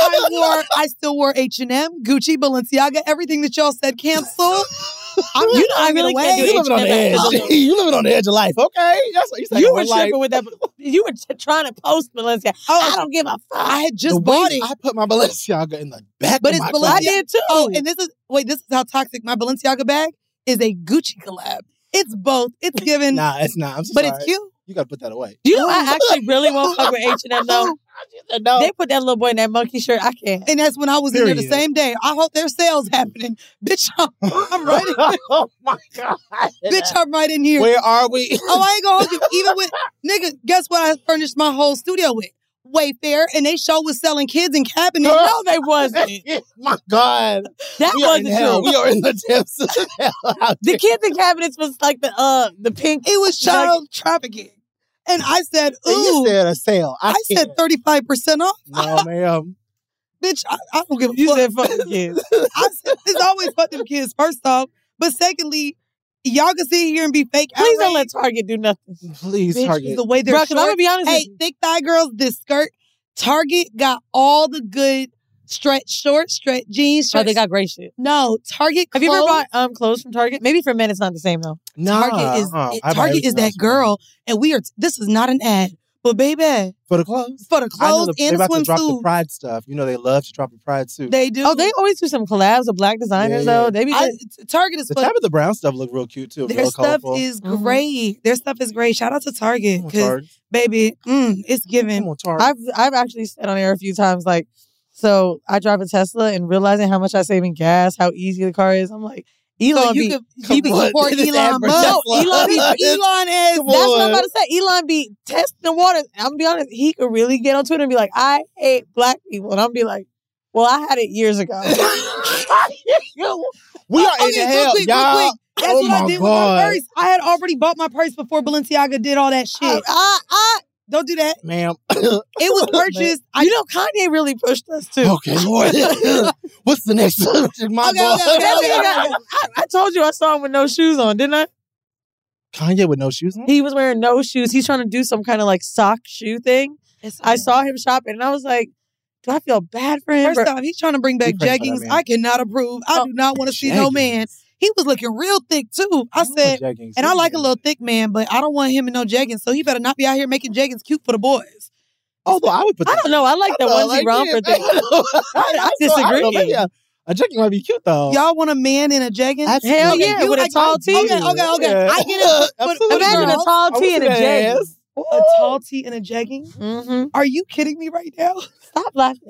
I still wore H&M, Gucci, Balenciaga, everything that y'all said cancel. I'm You know, I throwing it really away. can't do You living on the H&M. edge. You living on the edge of life. Okay. That's what you say. You were tripping with that. You were trying to post Balenciaga. Oh, I don't give a fuck. I had The just way bought it. I put my Balenciaga in the back But of it's my Balenciaga. car. I did too. Oh, and this is how toxic my Balenciaga bag is a Gucci collab. It's both. It's given, Nah, it's not. I'm so but sorry. it's cute. You got to put that away. Do you know I actually really won't fuck with H&M though? No. They put that little boy in that monkey shirt. I can't. And that's when I was in there the Period. same day. I hope their sales happening. Bitch, I'm right in, Oh my God. bitch, I'm right in here. Where are we? Oh, I ain't gonna hold you. Even with, nigga, guess what I furnished my whole studio with? Wayfair, and they show was selling kids and cabinets. No, they wasn't. My God. That We are in wasn't hell. true. We are in the depths of hell out The there. kids in cabinets was like the pink. It was child trafficking. And I said, And you ooh, said a sale. I said 35% off. no, ma'am. Bitch, I don't give a You fuck. said fuck the kids. I said, it's always fuck them kids, first off. But secondly, y'all can sit here and be fake. Please don't let outraged. Target do nothing. Please, Bitch, Target. the way they're Bro, 'cause I'm short. gonna be honest Hey, with you. thick thigh girls, this skirt. Target got all the good stretch short, stretch jeans. Oh, Stretch. they got great shit. No, Target. Have you ever clothes- bought clothes from Target? Maybe for men it's not the same though. Target is I buy Target is everything that else. girl, and we are. This is not an ad, but baby, For the clothes. for the I know clothes they're and about to drop the swimsuits, Pride stuff. You know they love to drop a Pride suit. they do. Oh, they always do some collabs with black designers Yeah, yeah. though. They be Target is the fun. Tabitha Brown stuff look real cute too. Their Real stuff colorful. is Mhm. great. Their stuff is great. Shout out to Target Come on, because Target. baby, it's given. Come on, Target. I've actually said on air a few times like, so I drive a Tesla and realizing how much I save in gas, how easy the car is. I'm like, Elon So you be. could he be- support This Elon ad for Musk. Tesla. No, Elon is Come That's what I'm on. about to say. Elon be testing the waters. I'm gonna be honest. He could really get on Twitter and be like, "I hate black people," and I'm be like, "Well, I had it years ago." We are in Okay, hell, real quick, y'all. real quick. That's Oh what I my did God. with my purse. I had already bought my purse before Balenciaga did all that shit. Don't do that. Ma'am. It was purchased. You know, Kanye really pushed us too. Okay, Lord. What's the next subject? My Okay, boy. okay. I told you I saw him with no shoes on, didn't I? Kanye with no shoes on? He was wearing no shoes. He's trying to do some kind of like sock shoe thing. I saw him shopping and I was like, do I feel bad for him? First off, he's trying to bring back We pray for that jeggings. man. I cannot approve. I do not want to see no man. He was looking real thick too. I said, and I like a little thick man, but I don't want him in no jeggings. So he better not be out here making jeggings cute for the boys. Although I would put I don't know. I like the onesie romper thing. I disagree. A jegging might be cute though. Y'all want a man in a jegging? Absolutely. Hell Okay, yeah, you- with a I- tall tee. Okay. Yeah. I get it. But Absolutely. Imagine a girls, tall I tee and a would see that jegging. ass. a tall tee and a jegging? Mm-hmm. Are you kidding me right now? Stop laughing.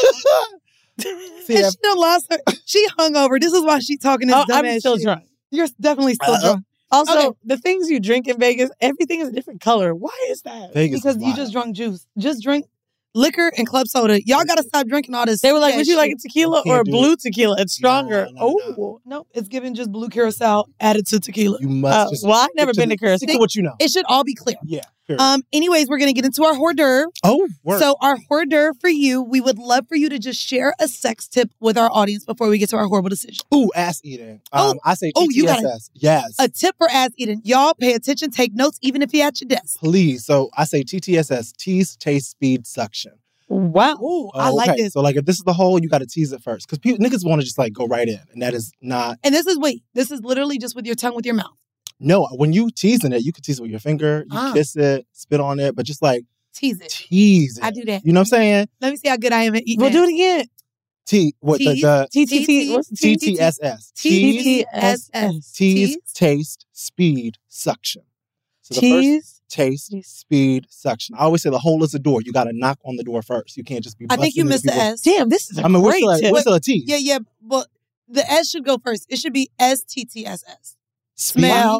See, And she done lost her. She hungover. This is why she talking this Oh, dumb I'm ass still shit. drunk. You're definitely still drunk. Also, Okay. the things you drink in Vegas, everything is a different color. Why is that? Vegas Because is you wild. just drunk juice. Just drink liquor and club soda. Y'all gotta stop drinking all this. They were like, ass would you like a shit. tequila Can't or a do blue tequila? It's stronger. No. Oh. Nope, it's giving just blue curacao added to tequila. You must just Well, I've never stick been to stick Curacao. to what you know. It should all be clear. Yeah. Period. Anyways, we're gonna get into our hors d'oeuvre. Oh, word. So our hors d'oeuvre for you, we would love for you to just share a sex tip with our audience before we get to our horrible decision. Ooh, ass eating. I say TTSS. you gotta- Yes. A tip for ass eating. Y'all pay attention, take notes, even if you're at your desk. Please. So I say TTSS. Tease, taste, speed, suction. Wow. Ooh, I like okay. this. So like if this is the hole, you got to tease it first. Because niggas want to just like go right in. And that is not. And this is literally just with your tongue with your mouth. No, when you teasing it, you can tease it with your finger. You kiss it, spit on it. But just like Tease it. tease it. I do that. You know what I'm saying? Let me see how good I am at eating. We'll do ass. it again. What Tease. the TTT. What's the TTSS. Tease, TTSS. tease, taste, speed, suction. So the first Tease. taste, speed, suction. I always say the hole is the door. You got to knock on the door first. You can't just be. I think you busting missed the into people's- S. Damn, this is a I mean, we're great still, tip. we're still a tease. Yeah. Well, the S should go first. It should be STTSS. Speed. Smell.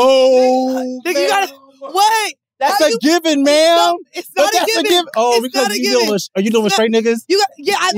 Oh, Nigga, you man. gotta wait. That's How a you- given, man. It's But not a that's given. Oh, It's because not a you given. dealing with, are you doing with straight niggas? You got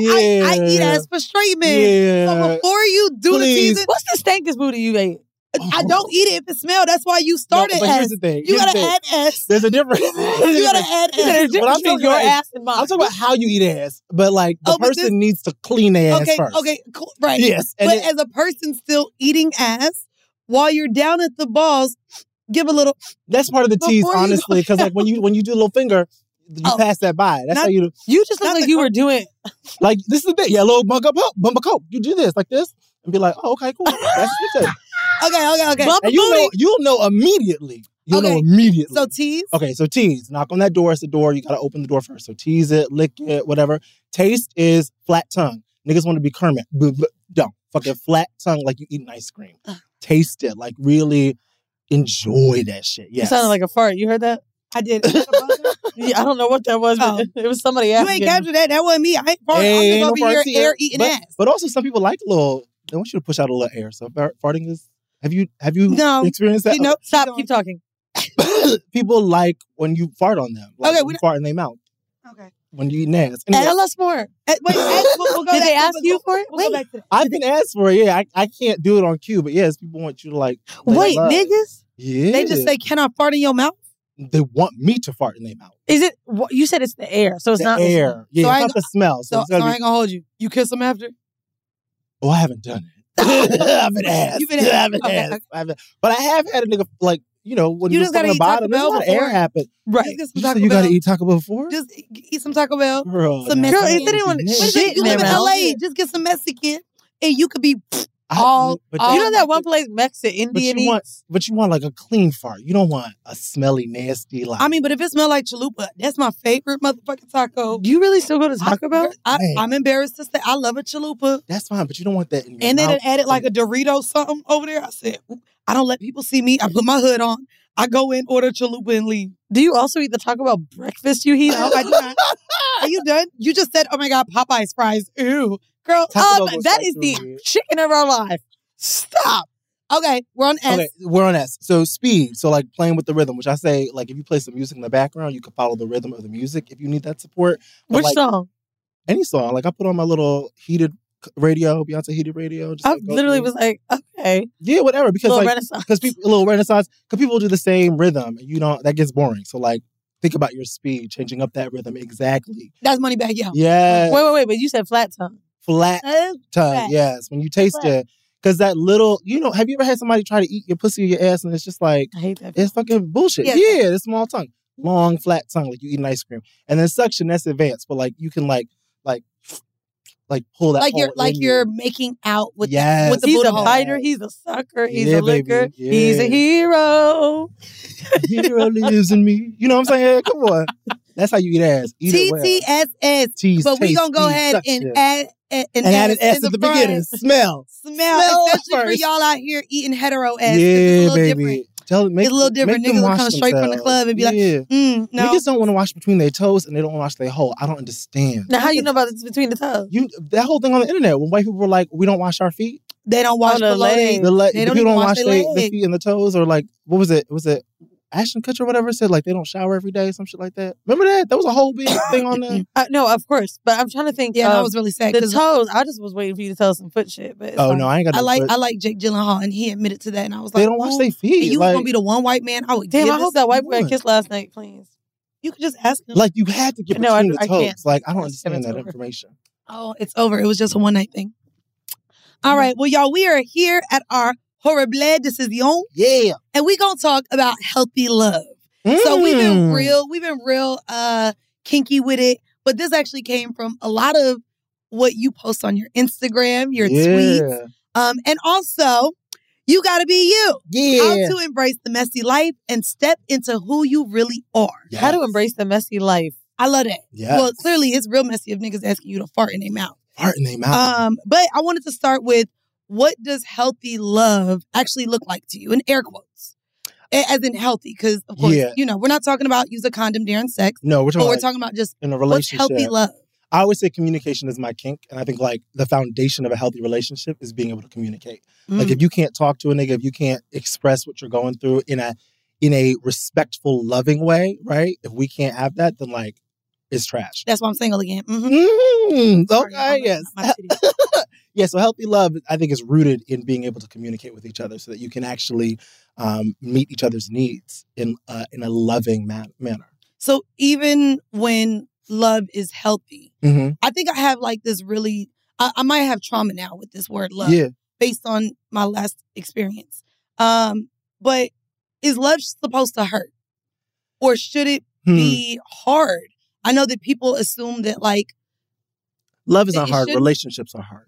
I eat ass for straight men. So Yeah. before you do the Please. teasing, What's the stankest booty you ate? I don't eat it if it smells. That's why you started No, but here's S. the thing. You Here's the gotta thing. add S. There's a difference. You gotta add There's a S. difference What I'm between talking your about is- ass and mine. I'm talking about how you eat ass, but like the Oh, but person this- needs to clean their ass Okay, first. okay, cool, right. Yes. And But it- as a person still eating ass, while you're down at the balls, give a little. that's part of the tease, Before you- honestly, because like when you do a little finger, you Oh. pass that by. That's Not- how you do. You just look Not like the you were doing. Like this is the thing. Yeah, a little bump up, bump a coke. You do this like this, and be like, oh, okay, cool. That's what you say. Okay. Bump a And booty. you'll know immediately. You'll know Okay. immediately. So tease. Okay, so tease. Knock on that door. It's the door. You gotta open the door first. So tease it, lick it, whatever. Taste is flat tongue. Niggas want to be Kermit. Don't. Fucking flat tongue like you eating ice cream. Taste it. Like really enjoy that shit. You Yes. sounded like a fart. You heard that? I did. Yeah, I don't know what that was, but it was somebody You asking. ain't captured that. That wasn't me. I ain't farting. Hey, I'm ain't just no over farts here here. air eating but, ass. But also some people like a little, they want you to push out a little air. So farting is, have you No. experienced that? You know, Stop. Keep talking. People like when you fart on them. Like Okay, when you fart in their mouth. Okay. When you eat ass. Anyway, Tell us more. Wait, we'll go Did back they to- ask you for it? We'll go Wait. back to that. I've been asked for it. Yeah, I can't do it on cue, but yes, people want you to like. Wait, love. niggas? Yeah. They just say, "Can I fart in your mouth?" they want me to fart in their mouth. Is it? You said it's the air, so it's The not air. Yeah, So I it's ain't not the smell. So, So, it's gotta I be, ain't gonna hold you. You kiss them after. oh, I haven't done it. I've been asked. You've been asked. I haven't Okay, asked. okay. But I have had a nigga like, you know, when You you just was gotta on the eat Taco bottom, there's a Bell lot of air before. happen. Right. Just get some You Taco said you Bell. gotta eat Taco Bell before? Just eat some Taco Bell. Girl, some now, Mexican. Girl, if anyone- Wait a minute, shit you in live in their mouth. LA. Just get some Mexican, and you could be I- all. but all You know that one place, Mexican But Indian you want, eats? but you want like a clean fart. You don't want a smelly, nasty like. I mean, but if it smells like chalupa, that's my favorite motherfucking taco. Do you really still go to Taco Bell? Man. I'm embarrassed to say I love a chalupa. that's fine, but you don't want that in your And then mouth. it added like a Dorito something over there. I said, I don't let people see me. I put my hood on. I go in, order chalupa, and leave. Do you also eat the Taco Bell breakfast you eat? No, I do not. Are you done? You just said, oh my God, Popeye's fries. Ew. Girl, Taco Bell goes that right is through the me. chicken of our life. Stop. okay, we're on S. Okay, we're on S. So speed. So like playing with the rhythm, which I say, like if you play some music in the background, you can follow the rhythm of the music if you need that support. But, Which like, song? Any song. Like I put on my little heated radio, Beyonce heated radio. Just I like, go literally through. was like, okay. Yeah, whatever. Because Little like Renaissance. because people a little Renaissance. Because people do the same rhythm. You know that gets boring. So like think about your speed, changing up that rhythm. Exactly. That's Moneybagg Yo. Yeah. Wait, but you said flat tongue. Flat tongue. Yes. When you taste it. Because that little, have you ever had somebody try to eat your pussy or your ass and it's just like, I hate that. it's fucking bullshit. Yeah. Yeah, it's small tongue. Long, flat tongue, like you eating ice cream. And then suction, that's advanced. But like you can like pull that you're making out with Yes. with the He's booty a hole. biter. He's a sucker. He's Yeah, a licker. baby. Yeah. He's a hero. Hero lives in me. You know what I'm saying? Come on. That's how you eat ass. Eat it well. TTSS. Tease, But we taste, gonna go speed, ahead suction. and add And add an S in at the front. beginning. Smell. Smell, especially for first. y'all out here eating hetero ass. Yeah, it's a little baby. different. It's a little different. Make them Niggas will wash come straight from the themselves. club and be like, Yeah. no. Niggas don't want to wash between their toes and they don't want to wash their hole. I don't understand. Now, how you know about this between the toes? That whole thing on the internet when white people were like, we don't wash our feet. They don't wash the below legs. They don't people even don't wash wash their the legs. feet and the toes, or like, what was it? Was it Ashton Kutcher or whatever said like they don't shower every day, some shit like that? Remember that? That was a whole big thing on there. No, of course. But I'm trying to think. Yeah, that was really sad. The 'cause toes, I just was waiting for you to tell some foot shit. But it's fine. No, I ain't got I no like foot. I like Jake Gyllenhaal, and he admitted to that, and I was like, They don't wash their and feet. you was Like, gonna be the one white man. I would Damn, give I this hope that white boy someone. kissed last night, please. You could just ask him. like you had to get No, between the I toes. can't. Like I don't It's understand that over. information. Oh, it's over. It was just a one night thing. All right. Well, y'all, we are here at our Horrible Decision, Yeah. and we gonna talk about healthy love. So we've been real kinky with it, but this actually came from a lot of what you post on your Instagram, your tweets, and also you got to be you. Yeah. How to embrace the messy life and step into who you really are. Yes. How to embrace the messy life. I love that. Yes. Well, clearly it's real messy if niggas asking you to fart in their mouth. Fart in their mouth. But I wanted to start with, what does healthy love actually look like to you? In air quotes. As in healthy, because of course, we're not talking about use a condom during sex. No, we're talking But we're about talking about just in a what's relationship. healthy love. I always say communication is my kink, and I think like the foundation of a healthy relationship is being able to communicate. Like if you can't talk to a nigga, if you can't express what you're going through in a respectful, loving way, right? If we can't have that, then like it's trash. That's why I'm single again. Okay, yes. Yeah, so healthy love, I think, is rooted in being able to communicate with each other so that you can actually meet each other's needs in a loving manner. So even when love is healthy, Mm-hmm. I think I have like this really, I might have trauma now with this word love. Yeah. Based on my last experience. But is love supposed to hurt? Or should it be hard? I know that people assume that like Love isn't it hard. shouldn't- Relationships are hard.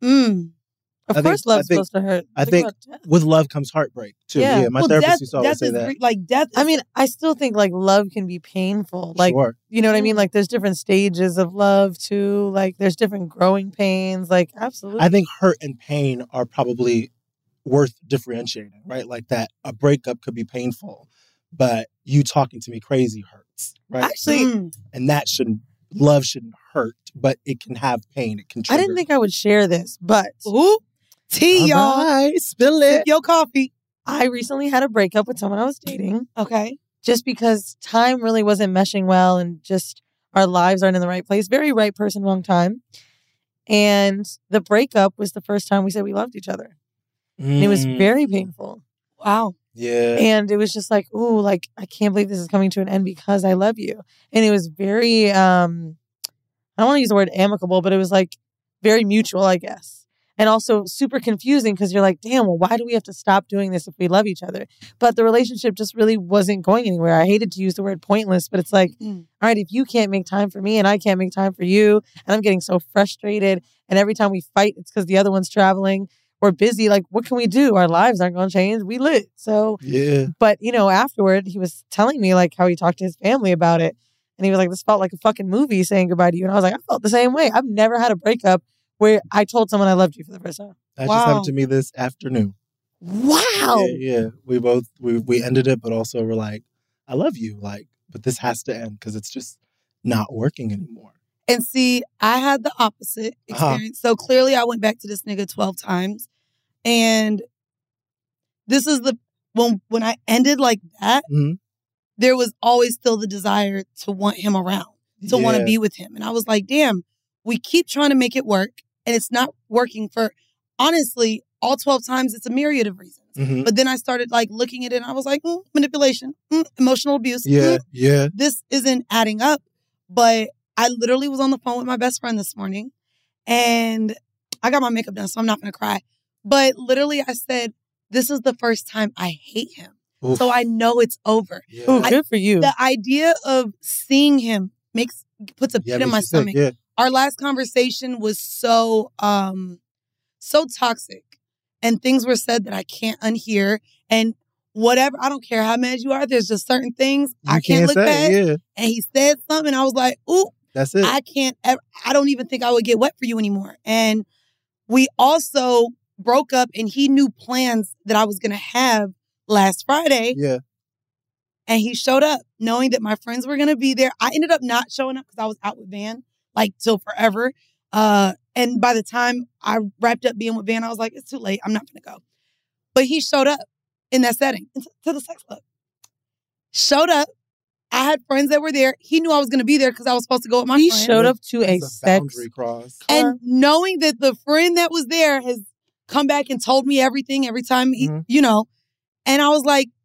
Of course, love's supposed to hurt. I Think think about death. with love comes heartbreak, too. Yeah. Yeah, my well, therapist death, used to always death say is that. like death. I mean, I still think like love can be painful. Like, Sure. you know what I mean? Like, there's different stages of love too. Like, there's different growing pains. Like, absolutely. I think hurt and pain are probably worth differentiating, right? Like that a breakup could be painful, but you talking to me crazy hurts, right? Actually, And love shouldn't hurt, but it can have pain. It can I trigger. didn't think I would share this, but Ooh, tea, y'all. All right, spill Sip it. your coffee. I recently had a breakup with someone I was dating Okay. just because time really wasn't meshing well and just our lives aren't in the right place. Very right person, wrong time. And the breakup was the first time we said we loved each other. And it was very painful. Wow. Yeah. And it was just like, ooh, like, I can't believe this is coming to an end because I love you. And it was very, I don't want to use the word amicable, but it was like very mutual, I guess. And also super confusing because you're like, damn, well, why do we have to stop doing this if we love each other? But the relationship just really wasn't going anywhere. I hated to use the word pointless, but it's like, all right, if you can't make time for me and I can't make time for you, and I'm getting so frustrated, and every time we fight, it's because the other one's traveling. We're busy. Like, what can we do? Our lives aren't going to change. We lit. So, Yeah. but, afterward, he was telling me, like, how he talked to his family about it. And he was like, this felt like a fucking movie saying goodbye to you. And I was like, I felt the same way. I've never had a breakup where I told someone I loved you for the first time. That just happened to me this afternoon. Wow. Yeah. We both, we ended it, but also we're like, I love you. Like, but this has to end because it's just not working anymore. And see, I had the opposite experience. So clearly I went back to this nigga 12 times. And this is when I ended like that, there was always still the desire to want him around, to want to be with him. And I was like, damn, we keep trying to make it work and it's not working for honestly all 12 times, it's a myriad of reasons. Mhm. But then I started like looking at it and I was like, manipulation, emotional abuse. Yeah. This isn't adding up. But I literally was on the phone with my best friend this morning and I got my makeup done, so I'm not going to cry. But literally I said, this is the first time I hate him. Oof. So I know it's over. Yeah. Oh, good for you. The idea of seeing him puts a pit in my makes you sick, stomach. Yeah. Our last conversation was so toxic, and things were said that I can't unhear. And whatever, I don't care how mad you are. There's just certain things I can't look say, past. Yeah. And he said something, and I was like, "Ooh, That's it. I can't. I don't even think I would get wet for you anymore." And we also broke up, and he knew plans that I was gonna have last Friday. Yeah. And he showed up knowing that my friends were going to be there. I ended up not showing up because I was out with Van, like, till forever. And by the time I wrapped up being with Van, I was like, it's too late. I'm not going to go. But he showed up in that setting to the sex club. Showed up. I had friends that were there. He knew I was going to be there because I was supposed to go with my He friend. showed up to a That's sex. boundary cross. And knowing that the friend that was there has come back and told me everything every time, he, and I was like,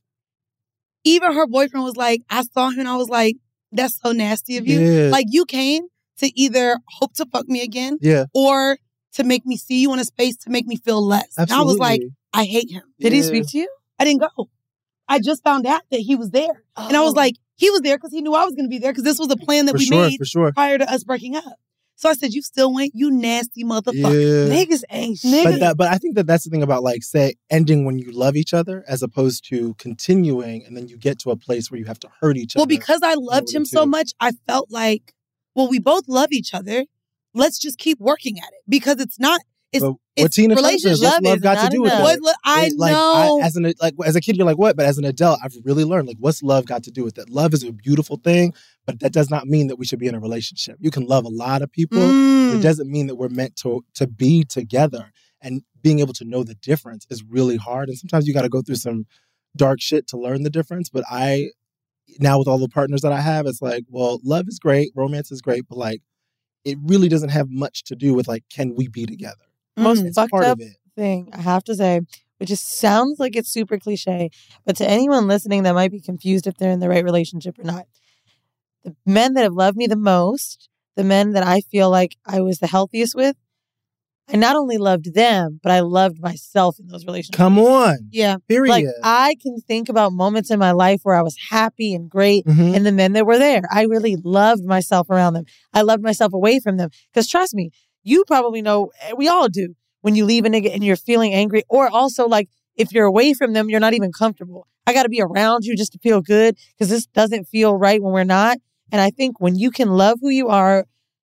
even her boyfriend was like, I saw him and I was like, that's so nasty of you. Yeah. Like, you came to either hope to fuck me again Yeah. or to make me see you in a space to make me feel less. Absolutely. And I was like, I hate him. Did he Yeah. speak to you? I didn't go. I just found out that he was there. And I was like, he was there because he knew I was going to be there because this was a plan that For we sure, made for sure. prior to us breaking up. So I said, you still went, you nasty motherfucker. Yeah. Niggas ain't But I think that's the thing about, like, say, ending when you love each other as opposed to continuing, and then you get to a place where you have to hurt each other. Well, because I loved him so much, I felt like, well, we both love each other. Let's just keep working at it because it's not. It's, But what it's Tina says, relationship. what's love is got to not do with enough. it? I Like, know. as a kid, you're like, what? But as an adult, I've really learned, like, what's love got to do with it? Love is a beautiful thing, but that does not mean that we should be in a relationship. You can love a lot of people. It doesn't mean that we're meant to be together. And being able to know the difference is really hard. And sometimes you got to go through some dark shit to learn the difference. But now with all the partners that I have, it's like, well, love is great, romance is great, but like, it really doesn't have much to do with like, can we be together? Most It's fucked part up of it. thing, I have to say, which just sounds like it's super cliche, but to anyone listening that might be confused if they're in the right relationship or not, the men that have loved me the most, the men that I feel like I was the healthiest with, I not only loved them, but I loved myself in those relationships. Come on. Yeah. Period. Like, I can think about moments in my life where I was happy and great, Mhm. and the men that were there, I really loved myself around them. I loved myself away from them. Because trust me, you probably know, we all do, when you leave a nigga and you're feeling angry, or also like if you're away from them, you're not even comfortable. I got to be around you just to feel good because this doesn't feel right when we're not. And I think when you can love who you are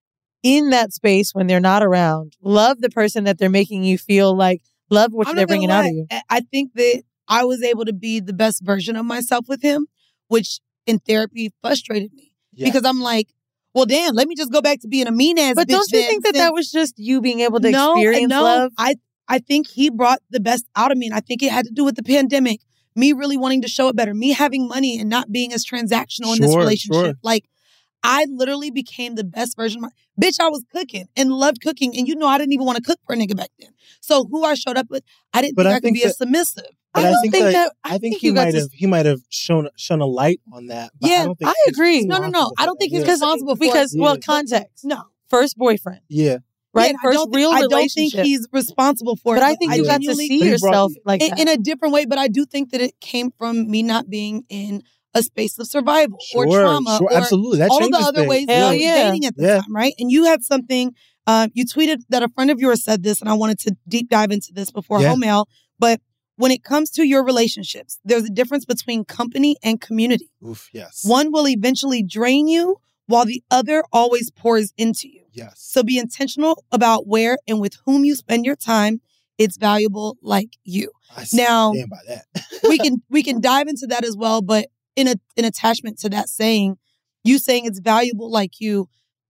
in that space when they're not around, love the person that they're making you feel like, love what I'm they're not gonna bringing out lie. of you. I think that I was able to be the best version of myself with him, which in therapy frustrated me Yeah. because I'm like, well, damn, let me just go back to being a mean ass. But bitch don't you then, think that since- that was just you being able to No, experience no. love? I think he brought the best out of me, and I think it had to do with the pandemic. Me really wanting to show it better, me having money and not being as transactional in this Sure, relationship. sure. Like, I literally became the best version of my bitch. I was cooking and loved cooking, and I didn't even want to cook for a nigga back then. So who I showed up with, I didn't But think I I could think be a that- submissive. But I I don't think think that that- I think you he got might have shone a light on that. But Yeah, I don't think I he's agree. No. responsible I for don't think that. he's Yeah. responsible for because it. well, Yeah. context. No. First boyfriend, Yeah. right? Yeah, First real I don't relationship. think he's responsible for it. but I think you got to genuinely- see But he yourself brought- like that. in a different way, but I do think that it came from me not being in a space of survival or trauma Sure, or absolutely. That all of the changes other things. ways Hell that I was yeah. dating at the Yeah. time, right? And you had something, you tweeted that a friend of yours said this, and I wanted to deep dive into this before Yeah. home mail. But when it comes to your relationships, there's a difference between company and community. Oof, yes. One will eventually drain you while the other always pours into you. Yes. So be intentional about where and with whom you spend your time. It's valuable like you. I Now- stand by that. we can dive into that as well, but in attachment to that saying, you saying it's valuable like you,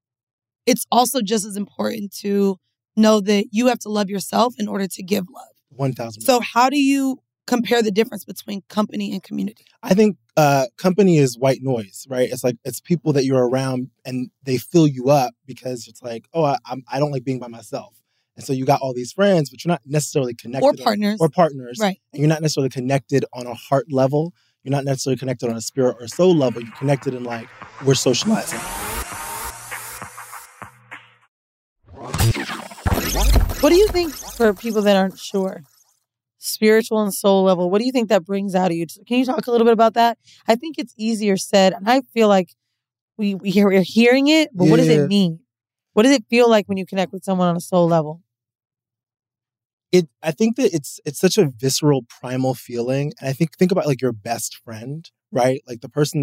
it's also just as important to know that you have to love yourself in order to give love. 1,000%. So how do you compare the difference between company and community? I think company is white noise, right? It's like it's people that you're around and they fill you up because it's like, oh, I don't like being by myself. And so you got all these friends, but you're not necessarily connected. Or partners. Right. And you're not necessarily connected on a heart level. You're not necessarily connected on a spirit or soul level. You're connected in like, we're socializing. What do you think for people that aren't sure? Spiritual and soul level, what do you think that brings out of you? Can you talk a little bit about that? I think it's easier said, and I feel like we're hearing it, but what does it mean? What does it feel like when you connect with someone on a soul level? I think that it's such a visceral, primal feeling. And I think about like your best friend, right? Like the person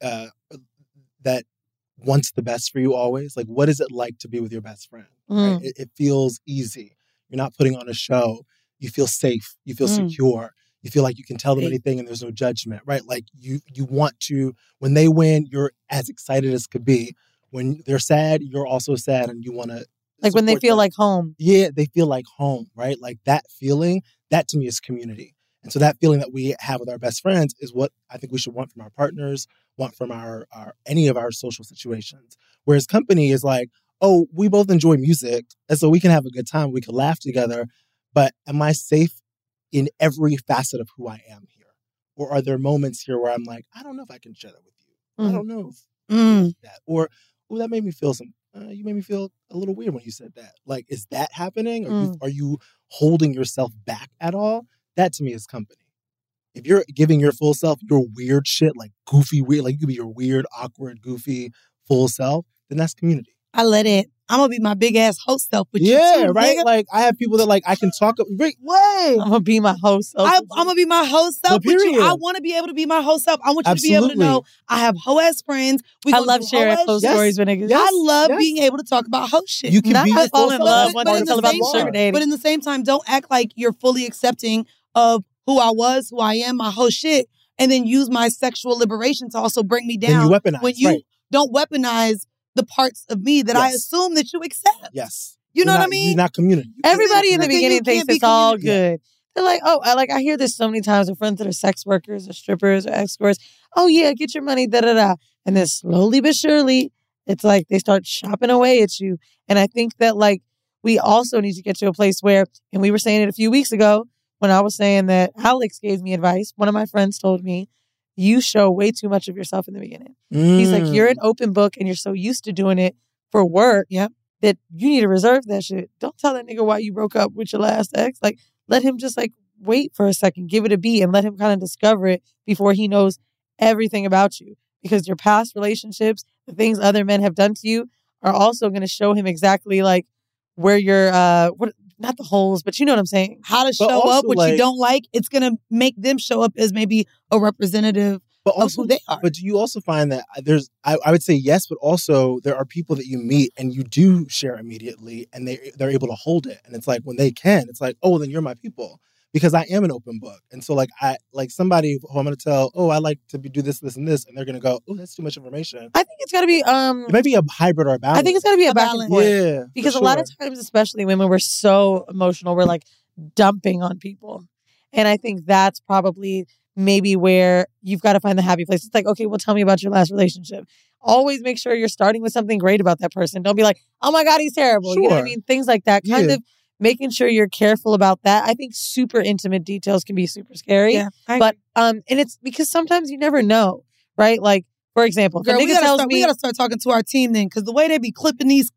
that wants the best for you always. Like, what is it like to be with your best friend? Right? It feels easy. You're not putting on a show. You feel safe. You feel secure. You feel like you can tell them anything and there's no judgment, right? Like you want to, when they win, you're as excited as could be. When they're sad, you're also sad and you want to. Like when they feel like home. Yeah, they feel like home, right? Like that feeling, that to me is community. And so that feeling that we have with our best friends is what I think we should want from our partners, want from our any of our social situations. Whereas company is like, oh, we both enjoy music, and so we can have a good time. We can laugh together. But am I safe in every facet of who I am here? Or are there moments here where I'm like, I don't know if I can share that with you. I don't know if that. Or, oh, that made me feel you made me feel a little weird when you said that. Like, is that happening? Are you holding yourself back at all? That to me is company. If you're giving your full self, your weird shit, like goofy, weird, like you could be your weird, awkward, goofy, full self, then that's community. I let it. I'm going to be my big ass host self with you too, right? Nigga. Like I have people that like I can talk. Wait. I'm going to be my host self. I'm going to be my host self with you. I want to be able to be my host self. I want you to be able to know I have hoe-ass friends. I love sharing host stories with niggas. I love being able to talk about host shit. You can not be fall in love when I tell about sugar daddy. But in the same time, don't act like you're fully accepting of who I was, who I am, my whole shit, and then use my sexual liberation to also bring me down. Then you weaponize. When you don't weaponize the parts of me that I assume that you accept. Yes. You know what I mean? You're not community. Everybody in the beginning thinks it's all good. They're like, oh, I hear this so many times with friends that are sex workers or strippers or escorts. Oh, yeah, get your money, da-da-da. And then slowly but surely, it's like they start chopping away at you. And I think that, like, we also need to get to a place where, and we were saying it a few weeks ago, when I was saying that Alex gave me advice, one of my friends told me, you show way too much of yourself in the beginning. He's like, you're an open book and you're so used to doing it for work that you need to reserve that shit. Don't tell that nigga why you broke up with your last ex. Like, let him just like wait for a second, give it a beat and let him kind of discover it before he knows everything about you. Because your past relationships, the things other men have done to you are also going to show him exactly like where you're, not the holes, but you know what I'm saying? How to show up, what you don't like, it's going to make them show up as maybe a representative of who they are. But do you also find that I would say yes, but also there are people that you meet and you do share immediately and they're able to hold it. And it's like when they can, it's like, oh, well, then you're my people. Because I am an open book. And so like somebody who I'm going to tell, oh, I like to do this, this, and this. And they're going to go, oh, that's too much information. I think it's got to be... it might be a hybrid or a balance. I think it's got to be a back and forth. Yeah. Because a lot of times, especially women, we're so emotional. We're like dumping on people. And I think that's probably maybe where you've got to find the happy place. It's like, okay, well, tell me about your last relationship. Always make sure you're starting with something great about that person. Don't be like, oh my God, he's terrible. Sure. You know what I mean? Things like that. Kind of making sure you're careful about that. I think super intimate details can be super scary. Yeah, but and it's because sometimes you never know, right? Like, for example, if a nigga tells me... We got to start talking to our team then, because the way they be clipping these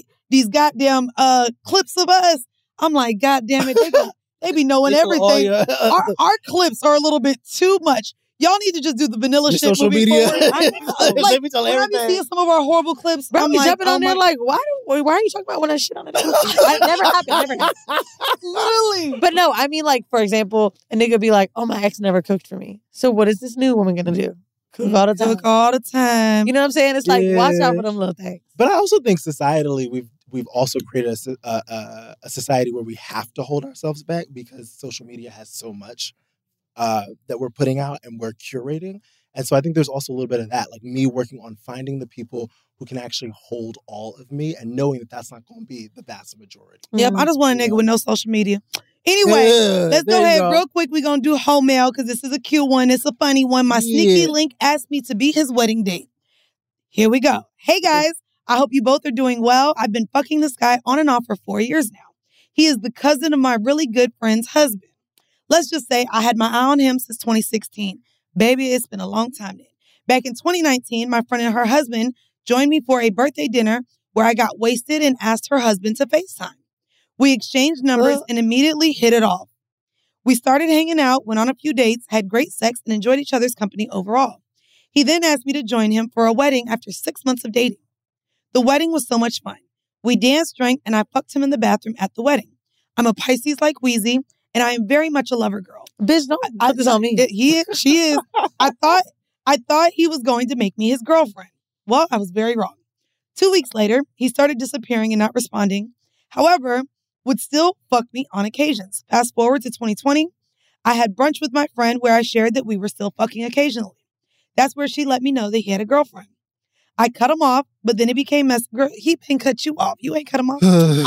goddamn clips of us, I'm like, God damn it, they be knowing everything. Our clips are a little bit too much. Y'all need to just do the vanilla shit. Social media. Like, when I be seeing some of our horrible clips, I'm like, jumping on there like, why are you talking about when I shit on it? Never happened. Literally. But no, I mean, like, for example, a nigga be like, oh, my ex never cooked for me. So what is this new woman going to do? Cook all the time. Cook all the time. You know what I'm saying? It's like, watch out for them little things. But I also think societally, we've also created a society where we have to hold ourselves back because social media has so much that we're putting out and we're curating. And so I think there's also a little bit of that, like me working on finding the people who can actually hold all of me and knowing that that's not going to be the vast majority. Yep, I just want a nigga with no social media. Anyway, let's go ahead real quick. We're going to do home mail because this is a cute one. It's a funny one. My sneaky link asked me to be his wedding date. Here we go. Hey guys, I hope you both are doing well. I've been fucking this guy on and off for 4 years now. He is the cousin of my really good friend's husband. Let's just say I had my eye on him since 2016. Baby, it's been a long time then. Back in 2019, my friend and her husband joined me for a birthday dinner where I got wasted and asked her husband to FaceTime. We exchanged numbers and immediately hit it off. We started hanging out, went on a few dates, had great sex, and enjoyed each other's company overall. He then asked me to join him for a wedding after 6 months of dating. The wedding was so much fun. We danced, drank, and I fucked him in the bathroom at the wedding. I'm a Pisces like Wheezy, and I am very much a lover girl. Bitch, don't put this on me. She is. I thought he was going to make me his girlfriend. Well, I was very wrong. 2 weeks later, he started disappearing and not responding. However, would still fuck me on occasions. Fast forward to 2020, I had brunch with my friend where I shared that we were still fucking occasionally. That's where she let me know that he had a girlfriend. I cut him off, but then it became messy. Girl, he didn't cut you off. You ain't cut him off.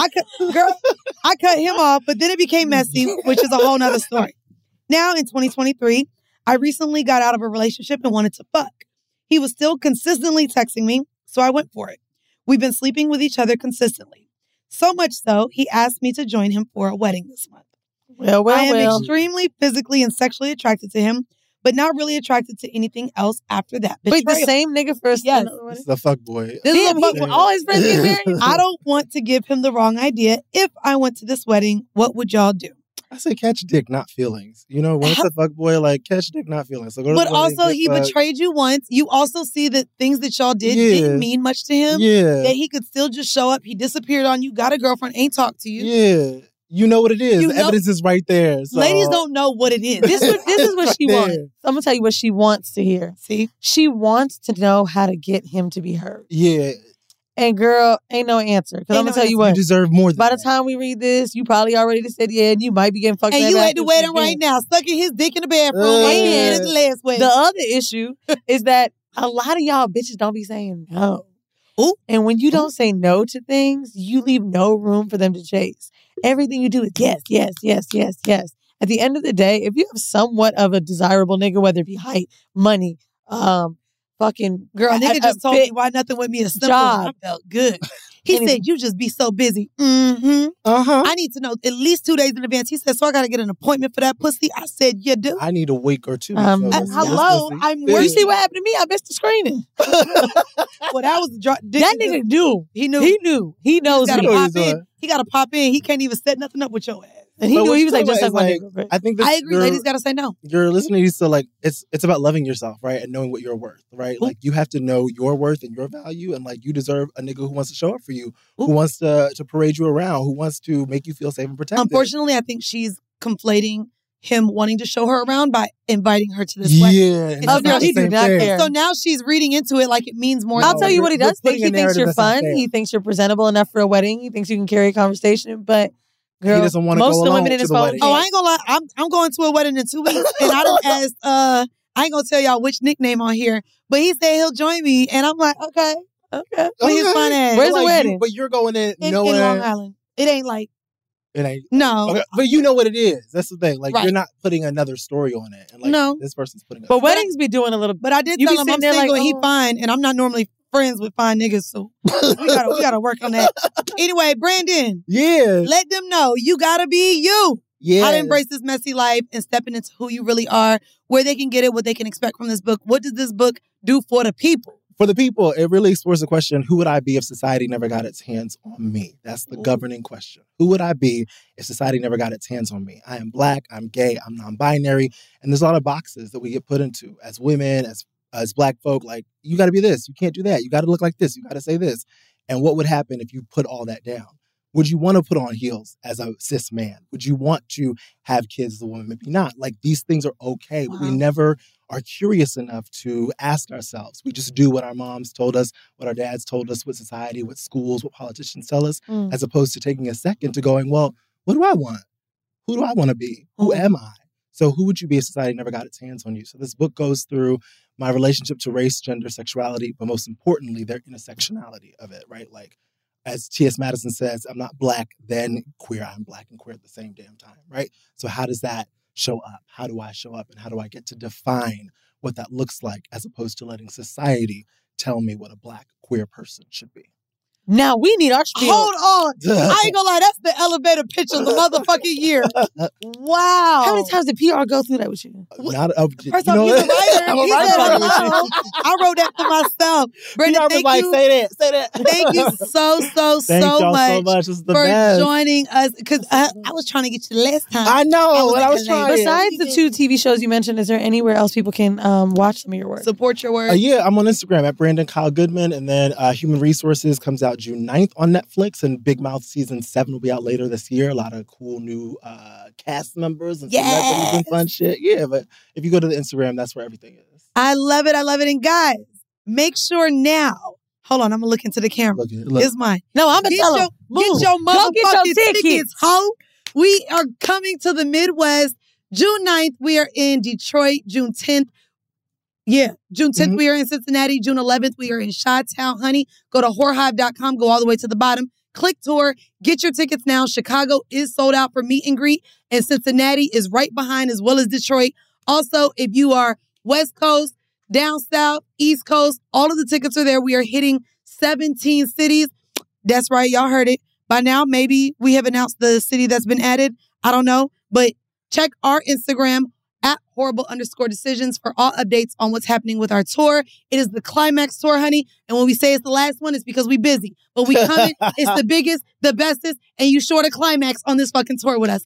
I cut him off, but then it became messy, which is a whole nother story. Now in 2023, I recently got out of a relationship and wanted to fuck. He was still consistently texting me, so I went for it. We've been sleeping with each other consistently. So much so, he asked me to join him for a wedding this month. I am extremely physically and sexually attracted to him, but not really attracted to anything else after that. Wait, the same nigga first? Yes. This is a fuckboy. This is a fuckboy. All his friends get married? I don't want to give him the wrong idea. If I went to this wedding, what would y'all do? I say catch dick, not feelings. You know, when it's a fuckboy, like catch dick, not feelings. So go to but the wedding, also, he betrayed you once. You also see that things that y'all did didn't mean much to him. Yeah. That he could still just show up. He disappeared on you, got a girlfriend, ain't talked to you. Yeah. You know what it is. The evidence is right there. So. Ladies don't know what it is. This is what she wants. I'm going to tell you what she wants to hear. See? She wants to know how to get him to be heard. Yeah. And girl, ain't no answer. Because I'm going to tell you what. You deserve more than By the time we read this, you probably already said, yeah, and you might be getting fucked up. And you at the wedding right now, sucking his dick in the bathroom. And It's the last wedding. The other issue is that a lot of y'all bitches don't be saying no. Ooh. And when you don't say no to things, you leave no room for them to chase. Everything you do is yes, yes, yes, yes, yes. At the end of the day, if you have somewhat of a desirable nigga, whether it be height, money, fucking girl, nigga just told me why nothing with me is simple. Job. I felt good. He said, you just be so busy. Uh-huh. I need to know at least 2 days in advance. He said, so I got to get an appointment for that pussy. I said, you do. I need a week or two. Hello. You see what happened to me? I missed the screening. Well, that was that nigga knew. He knew. He knew. He knows me. He got to pop in. He can't even set nothing up with your ass. And he knew. He was like, just like my nigga. I think I agree. Ladies got to say no. Your listener needs to like, it's about loving yourself, right? And knowing what you're worth, right? Ooh. Like you have to know your worth and your value. And like you deserve a nigga who wants to show up for you, who wants to parade you around, who wants to make you feel safe and protected. Unfortunately, I think she's conflating him wanting to show her around by inviting her to this wedding. Yeah. Oh, girl, he did not care. So now she's reading into it like it means more. I'll tell you what he does think. He thinks you're fun. He thinks you're presentable enough for a wedding. He thinks you can carry a conversation. But girl, he doesn't want to most go of the alone women in his to the wedding. Oh, I ain't gonna lie. I'm going to a wedding in 2 weeks, and I don't ask. I ain't gonna tell y'all which nickname on here, but he said he'll join me, and I'm like, okay. With his fun ass. Where's the wedding? But you're going in Long Island. It ain't like. It ain't. No. Okay. But you know what it is. That's the thing. Like, right. You're not putting another story on it. And like, no. This person's putting But weddings be doing a little. But I did tell him I'm single and he fine, and I'm not normally friends with fine niggas, so we gotta work on that. Anyway, Brandon. Yeah. Let them know you gotta be you. Yeah. How to embrace this messy life and stepping into who you really are, where they can get it, what they can expect from this book. What does this book do for the people? For the people, it really explores the question, who would I be if society never got its hands on me? That's the governing question. Who would I be if society never got its hands on me? I am Black, I'm gay, I'm non-binary, and there's a lot of boxes that we get put into as women, as Black folk. Like, you got to be this, you can't do that, you got to look like this, you got to say this. And what would happen if you put all that down? Would you want to put on heels as a cis man? Would you want to have kids as a woman? Maybe not. Like, these things are okay, but we never are curious enough to ask ourselves. We just do what our moms told us, what our dads told us, what society, what schools, what politicians tell us, as opposed to taking a second to going, well, what do I want? Who do I want to be? Who am I? So who would you be if society never got its hands on you? So this book goes through my relationship to race, gender, sexuality, but most importantly, their intersectionality of it, right? Like, as T.S. Madison says, I'm not Black, then queer. I'm Black and queer at the same damn time, right? So how does that show up? How do I show up? And how do I get to define what that looks like as opposed to letting society tell me what a Black queer person should be? Now we need our spiel. Hold on. I ain't gonna lie. That's the elevator pitch of the motherfucking year. Wow. How many times did PR go through that with you? Not First off, he's a writer. I'm a He writer said partner with hello. you. I wrote that for myself. Brenda, PR was like, say that. Thank you so Thank y'all much so much. This is the for best. joining us. Because I was trying to get you the last time. I know. I I was was like, trying. Besides the 2 TV shows you mentioned, is there anywhere else people can watch some of your work? Support your work. Yeah, I'm on Instagram at Brandon Kyle Goodman. And then Human Resources comes out June 9th on Netflix. And Big Mouth Season 7 will be out later this year. A lot of cool new cast members and celebrities and fun shit. Yeah, but if you go to the Instagram, that's where everything is. I love it. And guys, make sure now. Hold on, I'm gonna look into the camera. Look. It's mine. No, I'm gonna tell them. Get your Go get motherfucking your tickets, tickets. ho. We are coming to the Midwest. June 9th, we are in Detroit. June 10th. Yeah, June 10th, we are in Cincinnati. June 11th, we are in Chi-Town, honey. Go to whorehive.com, go all the way to the bottom. Click tour, get your tickets now. Chicago is sold out for meet and greet, and Cincinnati is right behind, as well as Detroit. Also, if you are West Coast, down south, East Coast, all of the tickets are there. We are hitting 17 cities. That's right, y'all heard it. By now, maybe we have announced the city that's been added. I don't know, but check our Instagram at horrible_decisions for all updates on what's happening with our tour. It is the Climax tour, honey. And when we say it's the last one, it's because we busy. But we coming. It's the biggest, the bestest, and you sure to climax on this fucking tour with us.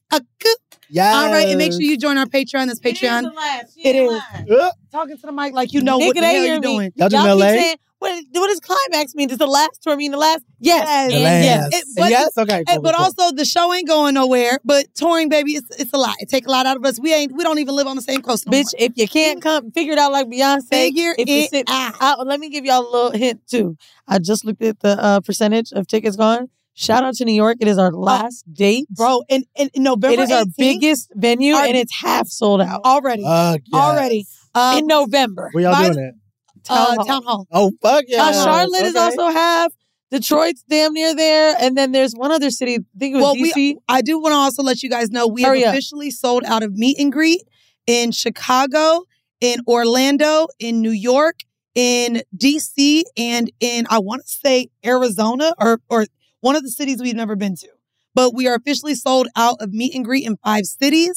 Yes. All right, and make sure you join our Patreon. That's Patreon. It is. Talking to the mic like you know what the hell you're doing. Y'all do in Y'all LA? keep saying, what does climax mean? Does the last tour mean the last? Yes. Yes. And Yes. yes. Yes? Okay. Cool, But cool. also the show ain't going nowhere. But touring, baby, it's a lot. It take a lot out of us. We don't even live on the same coast. No Bitch, if you can't come, figure it out like Beyonce. Figure if you it out. Let me give y'all a little hint too. I just looked at the percentage of tickets gone. Shout out to New York. It is our last date. Bro, in November It is our 18th, biggest venue and it's half sold out. already. Yes. Already. In November. Where y'all doing it? Town Hall. Oh, fuck yeah. Charlotte is Okay. also half. Detroit's damn near there. And then there's one other city. I think it was DC. I do want to also let you guys know we have Hurry up. officially sold out of meet and greet in Chicago, in Orlando, in New York, in DC, and in, I want to say, Arizona or one of the cities we've never been to. But we are officially sold out of meet and greet in 5 cities.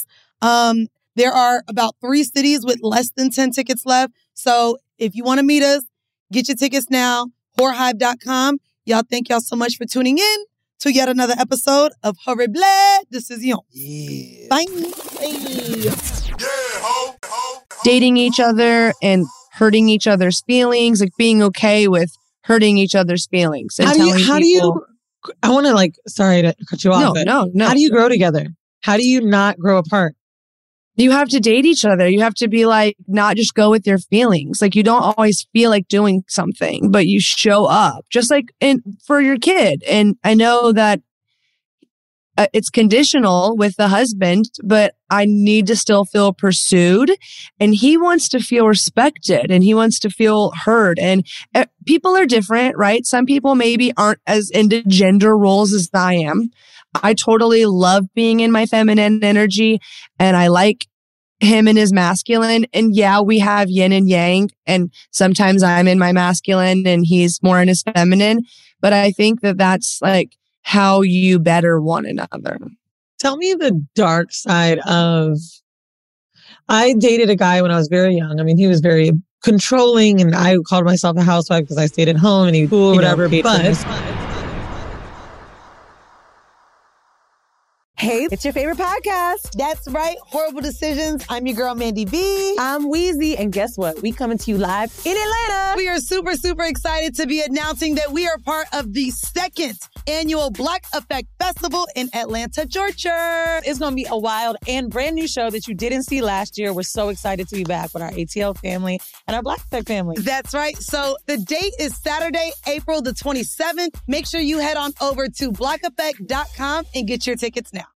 There are about 3 cities with less than 10 tickets left. So if you want to meet us, get your tickets now, whorehive.com. Y'all, thank y'all so much for tuning in to yet another episode of Horrible Decisions. Yeah. Bye. Dating each other and hurting each other's feelings, like being okay with hurting each other's feelings. And How do you, I want to sorry to cut you off. No. How do you grow together? How do you not grow apart? You have to date each other. You have to be not just go with your feelings. Like you don't always feel like doing something, but you show up just for your kid. And I know that it's conditional with the husband, but I need to still feel pursued and he wants to feel respected and he wants to feel heard. And people are different, right? Some people maybe aren't as into gender roles as I am. I totally love being in my feminine energy and I like him in his masculine. And yeah, we have yin and yang and sometimes I'm in my masculine and he's more in his feminine. But I think that that's how you better one another. Tell me the dark side of, I dated a guy when I was very young. I mean, he was very controlling and I called myself a housewife because I stayed at home and he cool, whatever. Hey, it's your favorite podcast. That's right. Horrible Decisions. I'm your girl, Mandy B. I'm Wheezy, and guess what? We coming to you live in Atlanta. We are super, super excited to be announcing that we are part of the 2nd annual Black Effect Festival in Atlanta, Georgia. It's going to be a wild and brand new show that you didn't see last year. We're so excited to be back with our ATL family and our Black Effect family. That's right. So the date is Saturday, April the 27th. Make sure you head on over to blackeffect.com and get your tickets now.